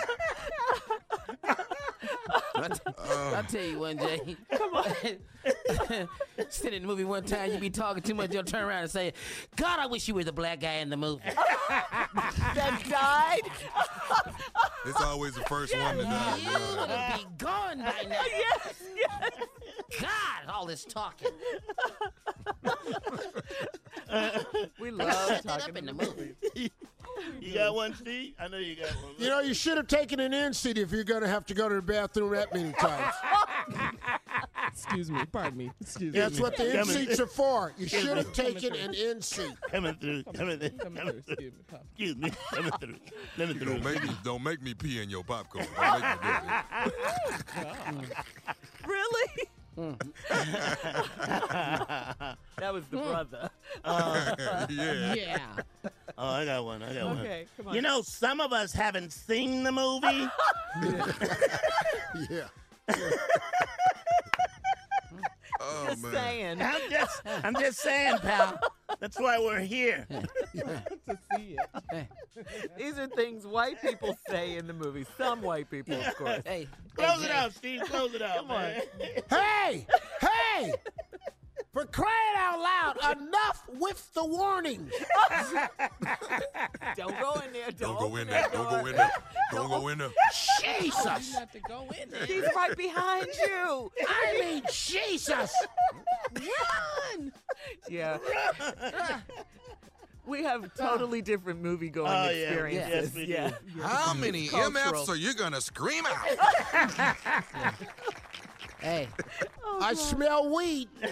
I, t- Oh. I tell you one, Jay. Come on. Sitting in the movie one time, you be talking too much, you'll turn around and say, God, I wish you were the black guy in the movie. That died? It's always the first one to die. You would have be gone by now. Yes, yes. God, all this talking. We They love set that talking up in the movie. You got one, Steve? I know you got one. You know, you should have taken an in seat if you're going to have to go to the bathroom that many times. Excuse me. Pardon me. Excuse That's me. what the in Coming- seats are for. You Excuse should me. have taken an in seat. Coming through. Coming through. Coming Coming through. through. Excuse me. Pop. Excuse me. Coming through. Coming through. Don't make me, don't make me pee in your popcorn. Don't make me do it. Really? That was the brother. Yeah. Yeah. Oh, I got one. I got one. Okay, come on. You know, some of us haven't seen the movie. Yeah. Oh, Just man. saying. I'm just, I'm just saying, pal. That's why we're here. To see it. These are things white people say in the movie. Some white people, of course. Hey, Close hey, it Jay. out, Steve. Close it out. Come on. man. Hey! Hey! For crying out loud, enough with the warnings. Don't go in there. Don't Don't, go open in that there. Don't door. go in there. Don't go in there. Jesus! You have to go in there. He's right behind you. I mean, Jesus! Run! Yeah. We have totally different movie going Oh, yeah. experiences. Yes, we yeah. do. How many M Cultural. Fs are you going to scream out? Hey, I smell weed. Do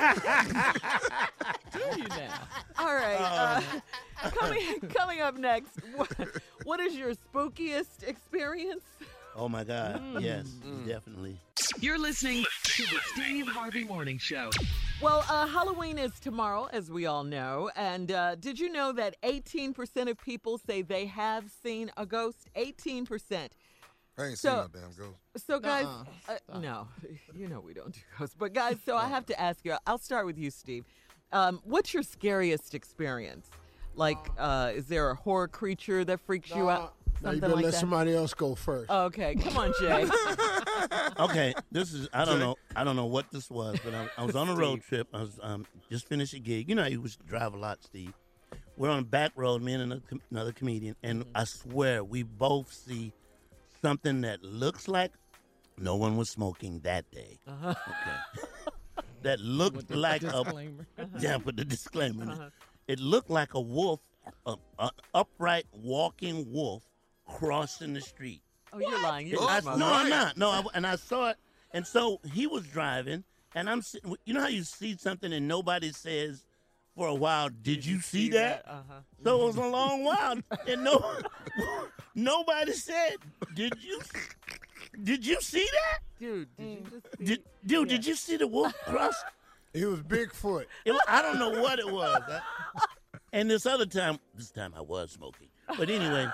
you now? All right. Uh, coming coming up next, what, what is your spookiest experience? Oh my God. Yes, definitely. You're listening to the Steve Harvey Morning Show. Well, uh, Halloween is tomorrow, as we all know. And uh, did you know that eighteen percent of people say they have seen a ghost? eighteen percent. I ain't So- seen no damn ghost. So, guys, Uh-uh. uh, no, you know we don't do ghosts. But, guys, so I have to ask you, I'll start with you, Steve. Um, what's your scariest experience? Like, uh, is there a horror creature that freaks you out? Now you Something better like let that? somebody else go first. Okay, come on, Jay. Okay, this is I don't know I don't know what this was, but I, I was on a road trip. I was um, just finished a gig. You know, you used to drive a lot, Steve. We're on a back road, me and another, com- another comedian, and I swear we both see something that looks like no one was smoking that day. Uh-huh. Okay, that looked With the like a disclaimer. yeah, put the disclaimer. in it. Uh-huh. It looked like a wolf, a, an upright walking wolf, crossing the street. Oh, you're lying. You're I, not no, smoking. I'm not. No, I, and I saw it, and so he was driving, and I'm sitting. You know how you see something and nobody says for a while, "Did, you, see, that?" Uh-huh. So it was a long while, and no, nobody said, "Did you, did you see that?" Dude, did you just see? Did, dude, did you see the wolf cross? He was Bigfoot. It, wa- I don't know what it was. I- and this other time, this time I was smoking. But anyway,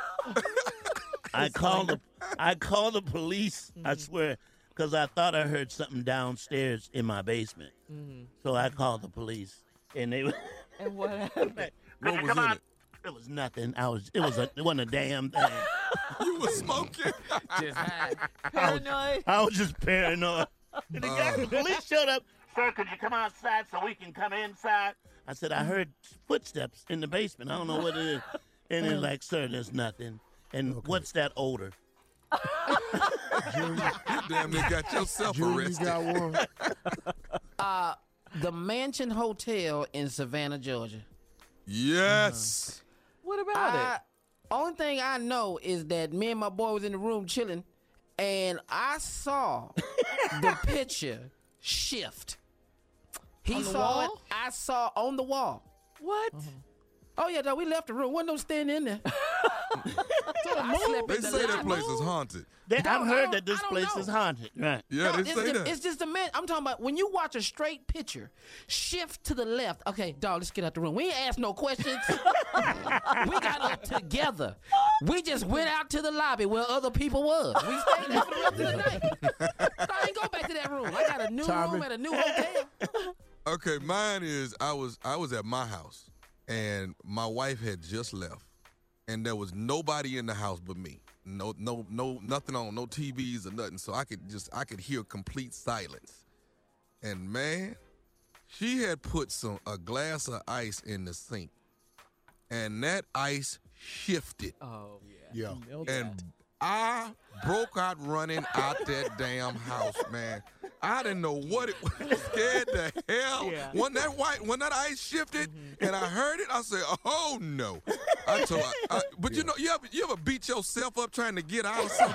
I called the I called the police. I swear, because I thought I heard something downstairs in my basement. So I called the police, and they were. And what happened? What was Come in on. it? It was nothing. I was. It was. A, it wasn't a damn thing. You was smoking. just hide. Paranoid? I was just paranoid. And the guy, the police showed up. Sir, could you come outside so we can come inside? I said, I heard footsteps in the basement. I don't know what it is. And they're like, sir, there's nothing. And what's that odor? You damn near got yourself Junior, you arrested. got one. Uh, the Mansion Hotel in Savannah, Georgia. Yes. What about I, only thing I know is that me and my boy was in the room chilling, and I saw the picture shift. He On the saw wall? it. I saw on the wall. it? What? Oh yeah, no, we left the room. Wasn't no standing in there. I slept They in the say that living place room. is haunted. They, Don't- I've I heard don't- that this I don't place know. is haunted. Right. Yeah, No, they it's, say the, that. it's just the man. I'm talking about when you watch a straight picture shift to the left. Okay, dog, let's get out the room. We ain't asked no questions. We got up together. We just went out to the lobby where other people was. We stayed there for the rest of the night. So I ain't go back to that room. I got a new Tommy. room at a new hotel. Okay, mine is I was I was at my house and my wife had just left, and there was nobody in the house but me. No, no, no, nothing on, no T Vs or nothing. So I could just, I could hear complete silence. And man, she had put some a glass of ice in the sink, and that ice shifted. Oh yeah. Yeah. And I broke out running out that damn house, man. I didn't know what it was. Scared the hell. Yeah. When that white, when that ice shifted, mm-hmm. and I heard it, I said, "Oh no!" I told, I, I, but yeah. you know, you ever, you ever beat yourself up trying to get out of something?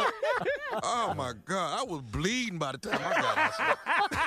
Oh my God, I was bleeding by the time I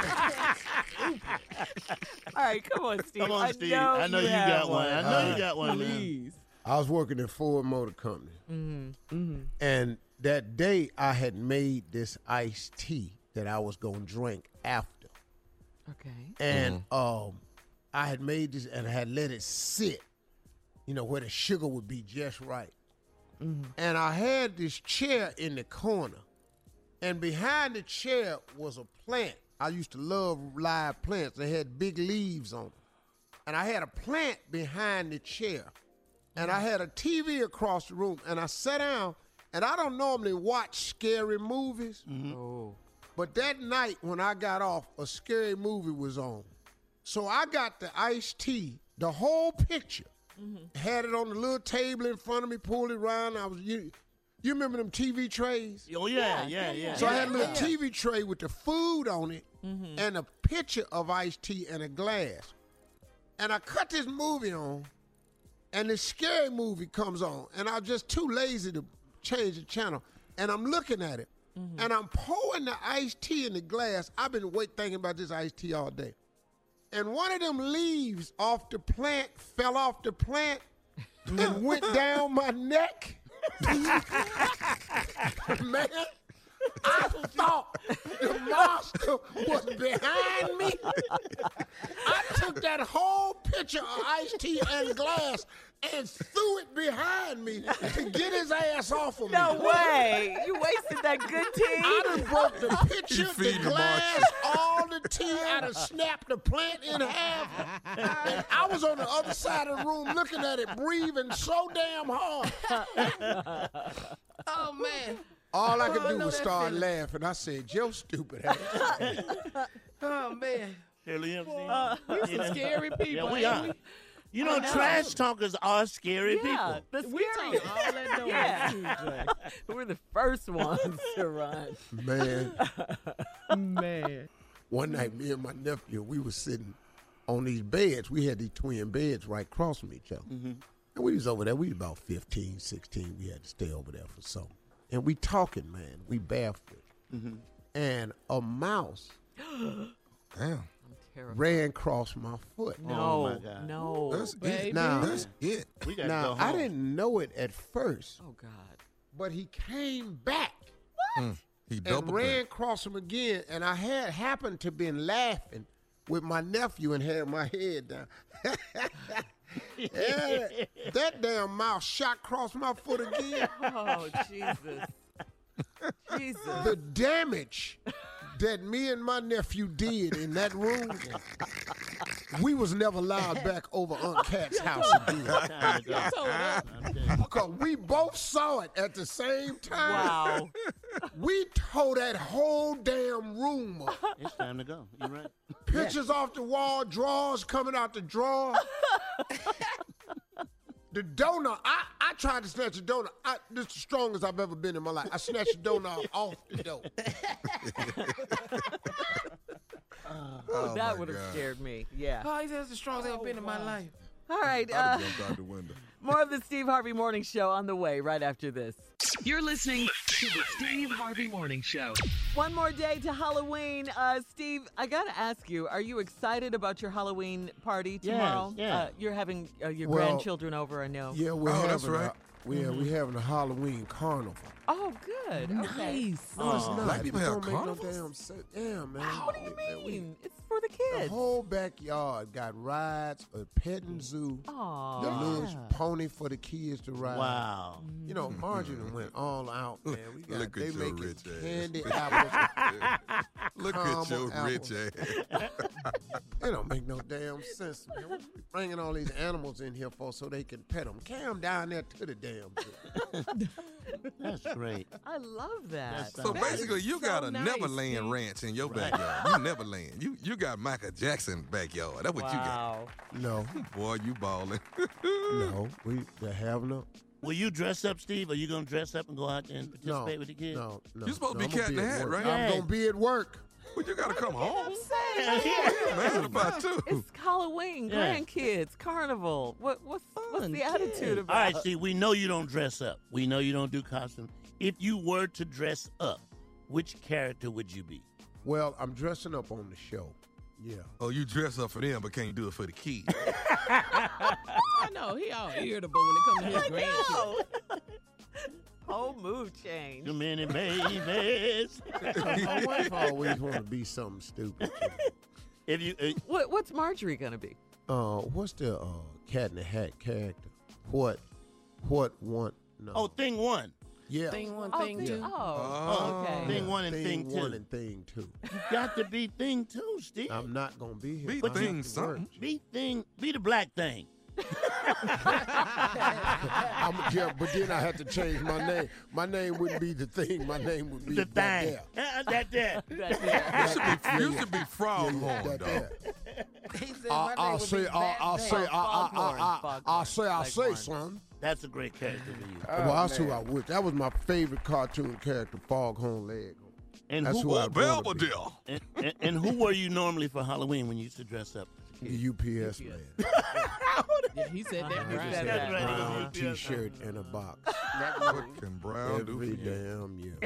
got out. All right, come on, Steve. Come on, I Steve. Know I know you, you got one. one. I know Uh, you got one, please. man. I was working at Ford Motor Company. Mm-hmm. Mm-hmm. And that day I had made this iced tea that I was going to drink after. Okay. And um, I had made this and I had let it sit, you know, where the sugar would be just right. Mm-hmm. And I had this chair in the corner. And behind the chair was a plant. I used to love live plants. They had big leaves on them. And I had a plant behind the chair. And I had a T V across the room. And I sat down, and I don't normally watch scary movies. Mm-hmm. Oh. But that night when I got off, a scary movie was on. So I got the iced tea, the whole picture, mm-hmm. had it on the little table in front of me, pulled it around. I was you, you remember them T V trays? Oh, yeah, yeah, yeah. So yeah, I had a little yeah. T V tray with the food on it Mm-hmm. and a picture of iced tea and a glass. And I cut this movie on, and this scary movie comes on, and I'm just too lazy to change the channel. And I'm looking at it, mm-hmm. and I'm pouring the iced tea in the glass. I've been wait thinking about this iced tea all day. And one of them leaves off the plant fell off the plant and went down my neck. Man, I thought the monster was behind me. I took that whole pitcher of iced tea and glass and threw it behind me to get his ass off of me. No way. You wasted that good tea. I done broke the pitcher, the glass, all the tea. I done snapped the plant in half. And I was on the other side of the room looking at it, breathing so damn hard. Oh, man. All I could Oh, do no, was that start feeling. laughing. I said, Joe, stupid ass. Oh, man. Shirley, you ever Uh, We some scary people. Yeah, we ain't are. You know, I know. trash talkers are scary Yeah, people. the We scary. talk all that noise, Yeah. too, Jay. We're the first ones to run. Man, Man. one night, me and my nephew, we was sitting on these beds. We had these twin beds right across from each other. Mm-hmm. And we was over there. We was about fifteen, sixteen. We had to stay over there for something. And we talking, man. We barefoot. Mm-hmm. And a mouse Damn. ran across my foot. No, Oh, my God. no. That's it. Baby. Now, That's it. We got to now go home. I didn't know it at first, Oh, God. but he came back Mm. He and doubled ran back. across him again. And I had happened to been laughing with my nephew and had my head down. Yeah, that damn mouse shot across my foot again. Oh, Jesus. Jesus. The damage that me and my nephew did in that room, we was never allowed back over Aunt Cat's house again. Because we both saw it at the same time. Wow. We tore that whole damn room up. It's time to go. You're right. Pictures off the wall, drawers coming out the drawer. The donut, I, I tried to snatch a donut. I, this is the strongest I've ever been in my life. I snatched the donut off the door. Oh, that my would have God. scared me. Yeah. Oh, he's that's the strongest I've ever been in my life. All right. I'd Uh, have jumped out the window. more of the Steve Harvey Morning Show on the way right after this. You're listening to the Steve Harvey Morning Show. One more day to Halloween. Uh, Steve, I got to ask you, are you excited about your Halloween party Yes, tomorrow? yeah. Uh, you're having uh, your Well, grandchildren over, I know. Yeah, we're Oh, having that's right. a, we are, we having a Halloween carnival. Oh, good. Okay. Nice. No, it's Oh. not. Black people It have don't make no carnivals? damn sense. Yeah, man. What do you Man, we- mean? It's for the The kids. whole backyard got rides, a petting zoo, Aw. the little pony for the kids to ride. Wow. You know, Marjorie went all out, man. We got, Look they at your making rich ass. candy apples. Look at caramel your rich apples. ass. You know, Make no damn sense, man. What we bringing all these animals in here for so they can pet them? Carry them down there to the damn zoo. That's great. I love that. So basically, you got a Neverland ranch in your backyard. You Neverland. You you got Michael Jackson backyard. That's what Wow. you got. No. Boy, you balling. No, we they have no. Will you dress up, Steve? Are you going to dress up and go out there and participate No, with the kids? no, no. You're supposed no, to be I'm cat in gonna the at hat, work. right? I'm gonna be at work. Well, you got to come home. I'm saying, Man, what about you? it's Halloween, Yeah. grandkids, carnival. What what's what's the attitude about? All right, Steve, we know you don't dress up. We know you don't do costumes. If you were to dress up, which character would you be? Well, I'm dressing up on the show. Yeah. Oh, you dress up for them, but can't do it for the kids. I know, he all irritable when it comes to his grandkids. Whole mood change. Too many babies. My wife always want to be something stupid. If you, uh, What what's Marjorie gonna be? Uh, what's the uh, Cat in the Hat character? What? What one? No. oh, thing one. yeah. Thing one, Oh, thing thing- two. oh, okay. Thing one and thing, one two. and thing two. You got to be thing two, Steve. I'm not gonna be here. Be I have thing to something. work. Be thing. Be the black thing. I'm, yeah, but then I had to change my name. My name wouldn't be the thing. My name would be The that thing. there. Uh, that there. You should be, you should be Froghorn, That dog. there. He said I'll, my name I'll would say, be I'll, Bad I'll Day. say, I'll, I'll, Foghorn, I'll, Foghorn, I'll say, I'll say, Foghorn. son. That's a great character for you. well, that's who I would. That was my favorite cartoon character, Foghorn Leghorn. And That's who, who Oh, I'd wanna be. Belvedere. and, and, and who were you normally for Halloween when you used to dress up? The U P S man. Yeah, he said that He right. said that. Brown T-shirt and a box. Fucking brown Every doofy. damn year.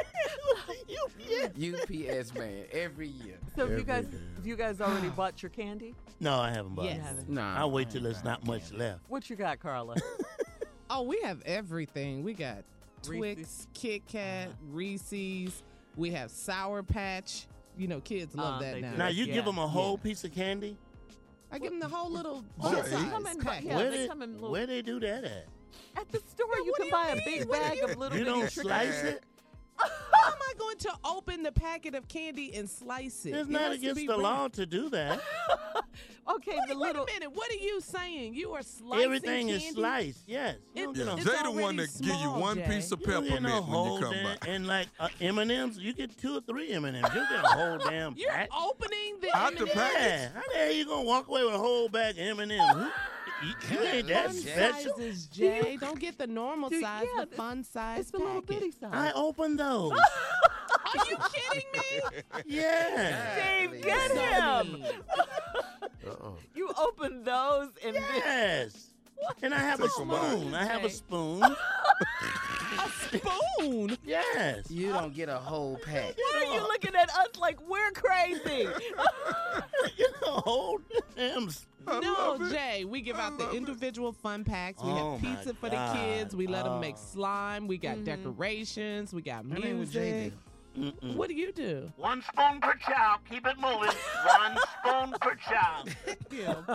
U P S man every year. So have you Every guys day. have you guys already bought your candy? No, I haven't bought Yes. it. Nah, I'll wait till there's not much left. What you got, Carla? Oh, we have everything. We got Twix, Reese's. Kit Kat, Reese's. We have Sour Patch. You know, kids love Uh, that they now. do. Now you Yeah. give them a whole piece of candy. I give them the whole little Oh, bite they size come in- packet. yeah, where they they, come in little- where they do that at? At the store, you what can do you buy a mean? big What do bag you- of little You bitty don't trick- slice it. How am I going to open the packet of candy and slice it? It's It not has to against be the wrapped. law to do that. Okay, Wait, the wait little. a minute. What are you saying? You are slicing Everything candy? is sliced. Yes. You don't It- get no- it's Jay the one already that give you small, one Jay. piece of You don't get peppermint no when whole you come damn, by. and like uh, M and M's, you get two or three M and M's. You get a whole damn You're pack. opening the Out the M and M's. pack. Yeah, how the hell you gonna walk away with a whole bag of M and M's? You, you ain't that Fun special. sizes, Jay. Don't get the normal Do- size, yeah, the fun size It's the little packet. bitty size. I opened those. Are you kidding me? Yeah. Steve, get So him. mean. Uh-uh. You open those and then Yes. And I have a Take 'em out. spoon. I have a Jay. spoon. A spoon? Yes. You don't get a whole pack. why are you looking at us like we're crazy? You know, whole damn spoon. No, Jay. We give out the individual fun packs. We Oh, have my pizza for God. the kids. We let them make Oh. slime. We got decorations. We got That ain't what Jay music. Mm-mm. What do you do? One spoon per child. Keep it moving. One spoon per child. Yeah.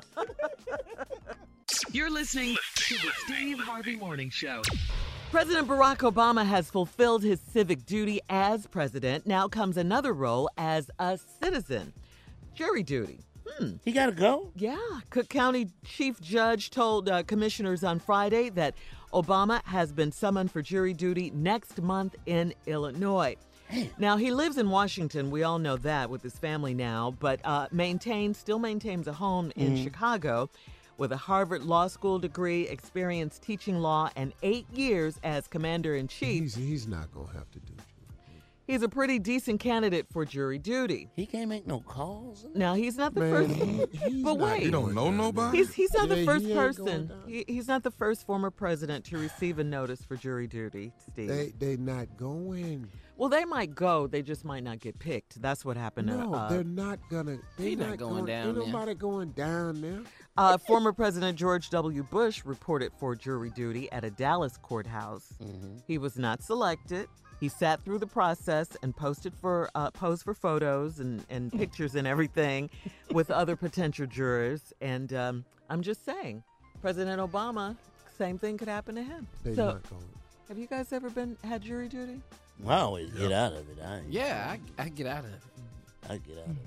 You're listening to the Steve Harvey Morning Show. President Barack Obama has fulfilled his civic duty as president. Now comes another role as a citizen. Jury duty. Hmm. He got to go? Yeah. Cook County Chief Judge told uh, commissioners on Friday that Obama has been summoned for jury duty next month in Illinois. Now, he lives in Washington. We all know that with his family now, but uh, maintains, still maintains a home in Mhm. Chicago with a Harvard Law School degree, experience teaching law, and eight years as commander-in-chief. He's, he's not going to have to do it. He's a pretty decent candidate for jury duty. He can't make no calls. Now, he's not the Man, first. he- he's but not wait. You don't know nobody? He's, he's not Yeah, the first he ain't going person. down. He, he's not the first former president to receive a notice for jury duty, Steve. They they not going. well, they might go. They just might not get picked. That's what happened No, to uh, they're not gonna. They're He not not going going down Ain't there. nobody going down there. uh, former President George W. Bush reported for jury duty at a Dallas courthouse. Mm-hmm. He was not selected. He sat through the process and posted for uh, posed for photos and, and pictures and everything with other potential jurors. And um, I'm just saying, President Obama, same thing could happen to him. They so, not going. have you guys ever been had jury duty? I always get out of it. I, ain't- Yeah, I, I get out of it. I get out of it.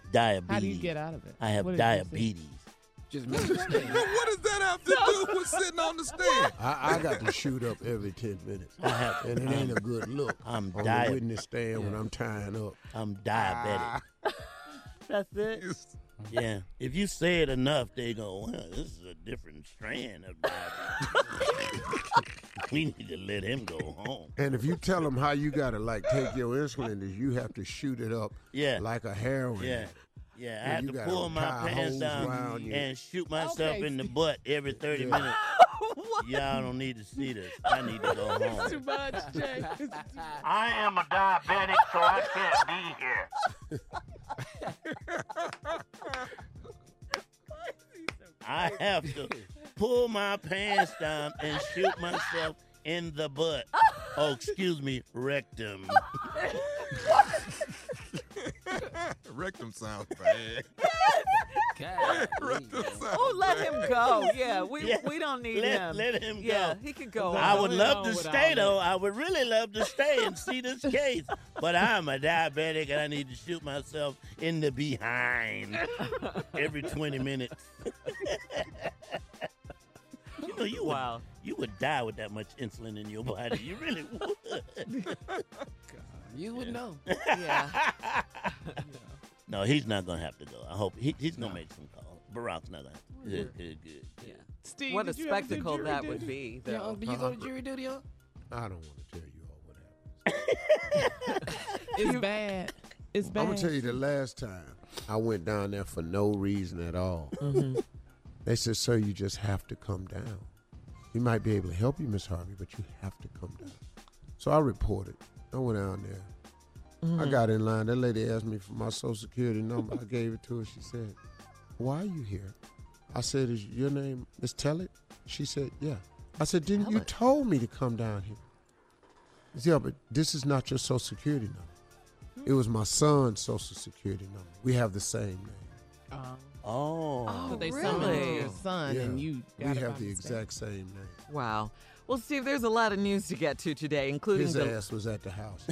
diabetes. How do you get out of it? I have What did you say? diabetes. Just What does that have to do with sitting on the stand? I, I got to shoot up every ten minutes. I have, and it ain't a good look. I'm on diabetic. the witness stand when I'm tying up. I'm diabetic. That's it. Yeah. If you say it enough, they go, well, this is a different strand of diabetes. We need to let him go home. And if you tell them how you got to, like, take your insulin, is you have to shoot it up Yeah. like a heroin. Yeah. Yeah, I Yeah, have you to gotta pull my tie pants hose down around you. and shoot myself Okay, in the Steve. butt every thirty Yeah. minutes. Y'all don't need to see this. I need to go It's too home. much, Jay. I am a diabetic, so I can't be here. I have to pull my pants down and shoot myself in the butt. Oh, excuse me, rectum. Rectum sounds bad. Rectum sounds Oh, let bad. him go. Yeah, we Yeah, we don't need let, him. let him go. Yeah, he could go. I on. would Going love on to with stay all though. I would really love to stay and see this case. But I'm a diabetic and I need to shoot myself in the behind every twenty minutes. You know, you would, Wow. you would die with that much insulin in your body. You really would. You would know. Yeah. No, he's not going to have to go. I hope he, he's going to make some calls. Barack's not going to have to. Good, good, good. Yeah. Steve, What a did you ever do spectacle jury that duty? would be, Yeah, though. did you go to jury duty, huh? I don't want to tell you all what happened. It's bad. It's bad. I'm going to tell you the last time I went down there for no reason at all. Mm-hmm. They said, sir, you just have to come down. We might be able to help you, Miss Harvey, but you have to come down. So I reported. I went down there. Mm-hmm. I got in line. That lady asked me for my social security number. I gave it to her. She said, why are you here? I said, is your name Miss Tellet? She said, yeah. I said, didn't you told me to come down here? She said, yeah, but this is not your social security number. It was my son's social security number. We have the same name. Um, Oh. so they really? summoned your son Yeah. and you We got it have by the mistake. exact same name. Wow. Well, Steve, there's a lot of news to get to today, including His the ass was at the house.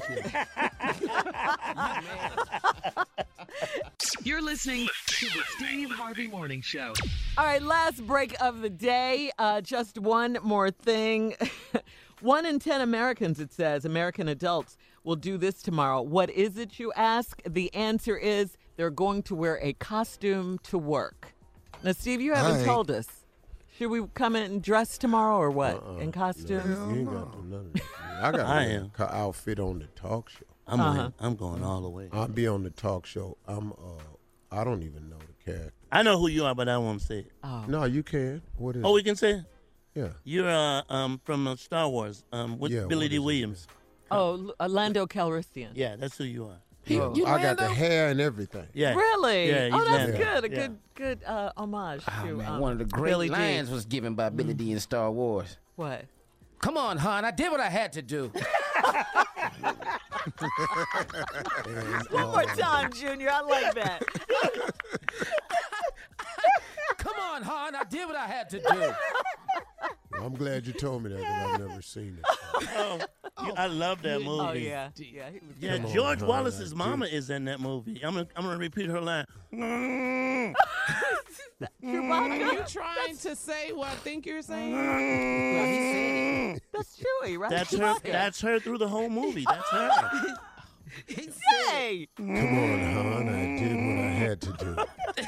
You're listening to the Steve Harvey Morning Show. All right, last break of the day. Uh, just one more thing. One in ten Americans, it says, American adults, will do this tomorrow. What is it, you ask? The answer is they're going to wear a costume to work. Now, Steve, you haven't I ain't- told us. Should we come in and dress tomorrow or what? Uh-uh. In costumes? No, you ain't got to do none of that. I got I a am. co- outfit on the talk show. I'm, Uh-huh. going, I'm going all the way. I'll be on the talk show. I'm. Uh, I don't even know the character. I know who you are, but I won't say it. Oh. No, you can. What is? Oh, it? we can say it? Yeah. You're uh, um, from uh, Star Wars um, with Yeah, Billy what D. is it? Williams. Oh, L- Lando Calrissian. Yeah, that's who you are. Oh, I got the hair and everything. Yeah. Really? Yeah, oh, he's that's Lando. good. A Yeah. good, good uh, homage Oh, to man, um, one of the great Billy D. lines was given by Billy D in Star Wars. What? Come on, hon, I did what I had to do. One more time, Junior. I like that. Come on, hon, I did what I had to do. I'm glad you told me that because I've never seen it. Oh, you- I love that movie. Oh, yeah. Yeah, he was Yeah, Come on, George hon, Wallace's I mama did. is in that movie. I'm gonna, I'm gonna repeat her line. Are you trying to say what I think you're saying? That's Chewy, right? That's her. Chewbacca. That's her through the whole movie. That's her. Yay! Come on, hon. I did what I had to do.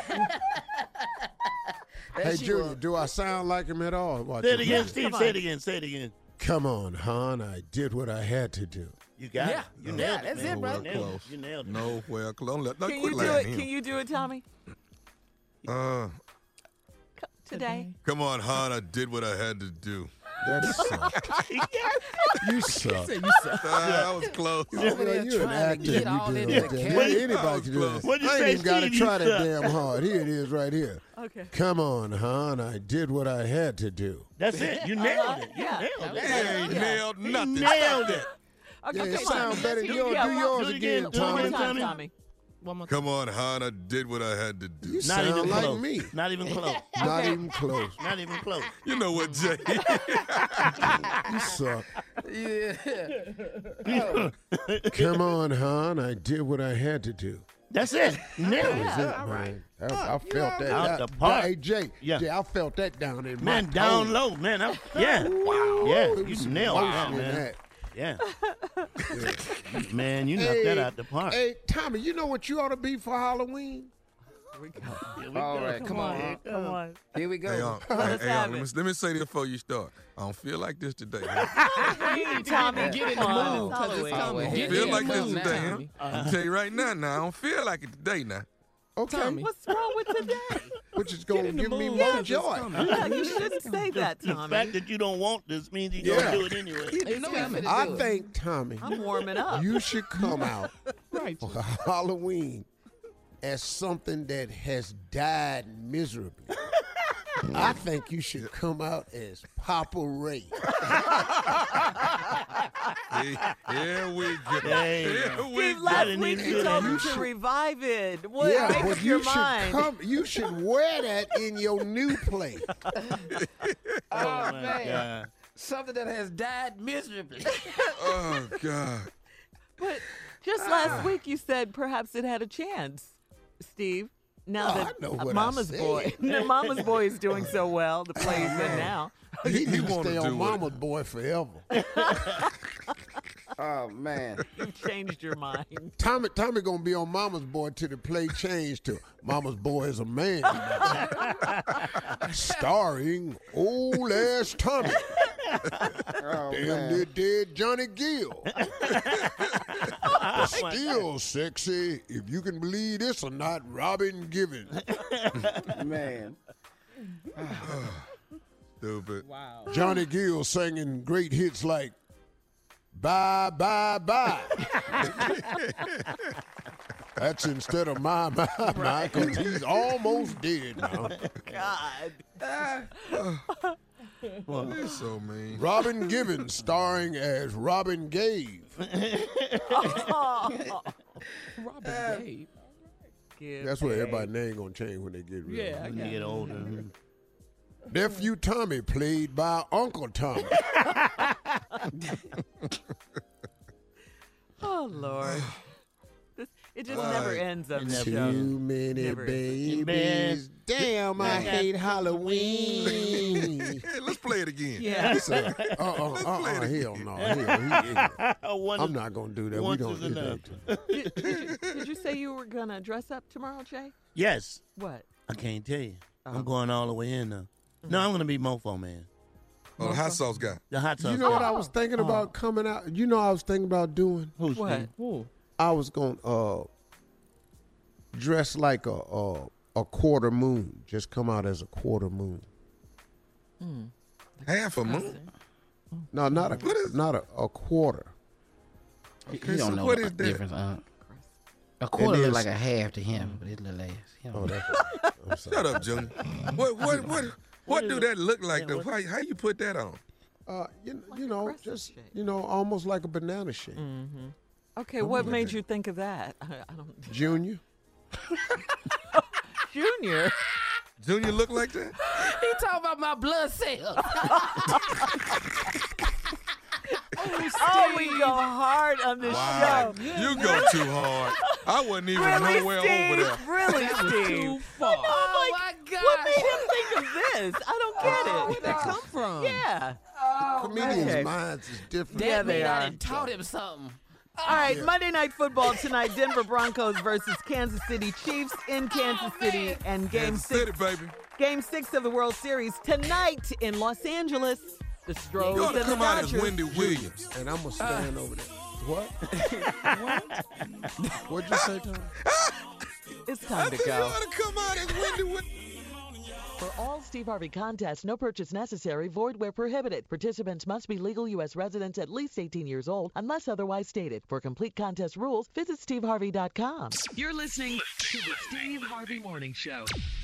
Hey, Junior, do I sound like him at all? Watch Say it it. again, Steve. Say it again. Say it again. Come on, hon. I did what I had to do. You got Yeah. it. You Yeah, nailed that's it, man. it, brother. You nailed Close. it. You nailed it. No, well, don't let, don't Can quit you do it? laughing. Can you do it, Tommy? Uh, Today? Come on, hon. I did what I had to do. That sucked. You suck. You said you suck. Uh, that was close. Yeah, Over there you're an trying to actor. get You all do into that. the damn- character. Anybody can do that. What'd you I ain't say, even got to Steve? try You that suck. damn hard. Here it is right here. Okay. Come on, hon. I did what I had to do. That's it. You nailed it. You Yeah. nailed it. He ain't nailed You nothing. nailed it. Okay, Yeah, it come sounds on. better than yours. Yeah, Do one- yours do it again, again. Do it One more again, Tommy. time, Tommy. Tommy. One more Come on, hon. I did what I had to do. You Not sound even like close. me. Not even close. Not even close. Not even close. You know what, Jay? You suck. Yeah. Come on, hon. I did what I had to do. That's it. Nailed it. That's it, man. I, I felt that. Out That- the park. Hey, Jay, Yeah. Jay, I felt that down in Man, my down toe. low, man. I'm, yeah. Wow. Yeah, It you was some nailed motion that, in man. that. Yeah. Man, you knocked that out the park. Hey, Tommy, you know what you ought to be for Halloween? All right, come on. on, come on. Here we go. Hey, um, Let hey, us hey, have um, let, me, it. let me say this before you start. I don't feel like this today. Huh? Hey, Tommy, Get in come the on. mood, because it's Halloween. coming. I Get don't feel in like the this mood, today, huh? Tommy. I can tell you right now, now I don't feel like it today now. Okay. Tommy. What's wrong with today? Which is going to in the give me mood. more Yeah, joy. Yeah, you shouldn't say that, The Tommy. fact that you don't want this means you're Yeah. going to do it anyway. It's coming. I think, Tommy, I'm warming up. you should come out Right. for Halloween as something that has died miserably. I think you should come out as Papa Ray. Hey, here we go. Hey, Here we Steve, go. last didn't week even you do told that. me You to should- revive it. What yeah, makes but your you should mind? come. You should wear that in your new play. Oh, my man. God. Something that has died miserably. Oh, God. But just last week you said perhaps it had a chance, Steve. Now Oh, that I know uh, what I Mama's said. boy, the Mama's boy is doing so well, the play's in now. He, He need to wanna stay do on it. Mama's boy forever. Oh, man. You've changed your mind. Tommy, Tommy gonna be on Mama's boy till the play changed to Mama's boy is a man. Starring old ass Tommy. Oh, Damn man. near dead Johnny Gill. But still sexy, if you can believe this or not, Robin Givens. Man. Stupid. Wow. Johnny Gill singing great hits like Bye, Bye, Bye. That's instead of my, my, my, because he's almost dead now. God. You're so mean. Robin Givens starring as Robin Gave. Robin Gabe. Give That's what a- everybody's name gonna change when they get real. Yeah, I When got you get it. older. Nephew Tommy played by Uncle Tommy. Oh Lord. This, it just Uh, never ends on this Too show. many Never ends. babies. Damn, I hate Halloween. Hey, let's play it again. Yeah. So, uh, uh, uh, uh, hell no. Hell, he ignorant. One I'm is- not gonna do that. We once don't is do enough. that. did, did you, did you say you were gonna dress up tomorrow, Jay? Yes. What? I can't tell you. Oh. I'm going all the way in now. No, I'm going to be Mofo Man. Oh, the hot sauce guy. The hot sauce. You know what guy. I was thinking about coming out? You know what I was thinking about doing? Who's What? Steve? Ooh. I was gonna uh, dress like a, a a quarter moon. Just come out as a quarter moon. Half a moon. No, not a What is- not a, a quarter. Okay, You so don't know what the is that? difference. Uh, a quarter is- look like a half to him, but it's a little less. You know. Oh, that's. I'm sorry. Shut up, Junior. What what what what do that look like? though? How, how you put that on? Uh, you, you know, crescent just shape. you know, almost like a banana shape. Okay, what made you think of that? I, I don't. Junior. Junior. Junior look like that? He talking about my blood cells. Oh, we go hard on this Wow, show. you go too hard. I wasn't even Really, nowhere Steve? over there. Really, That was Steve? too far. Oh my God. What made him think of this? I don't get it. Where'd that come from? Yeah. Comedians' okay. minds is different. Yeah, That they mean I are. done taught him something. All right, Monday Night Football tonight. Denver Broncos versus Kansas City Chiefs in Kansas City, and Game Kansas Six. City, baby. Game Six of the World Series tonight in Los Angeles. The You Stros ought to and the come out as Dodgers. Wendy Williams. And I'm gonna stand over there. What? What'd you say, Tom? It's I time to think you go. ought to come out as Wendy Williams. For all Steve Harvey contests, no purchase necessary, void where prohibited. Participants must be legal U S residents at least eighteen years old, unless otherwise stated. For complete contest rules, visit steve harvey dot com. You're listening to the Steve Harvey Morning Show.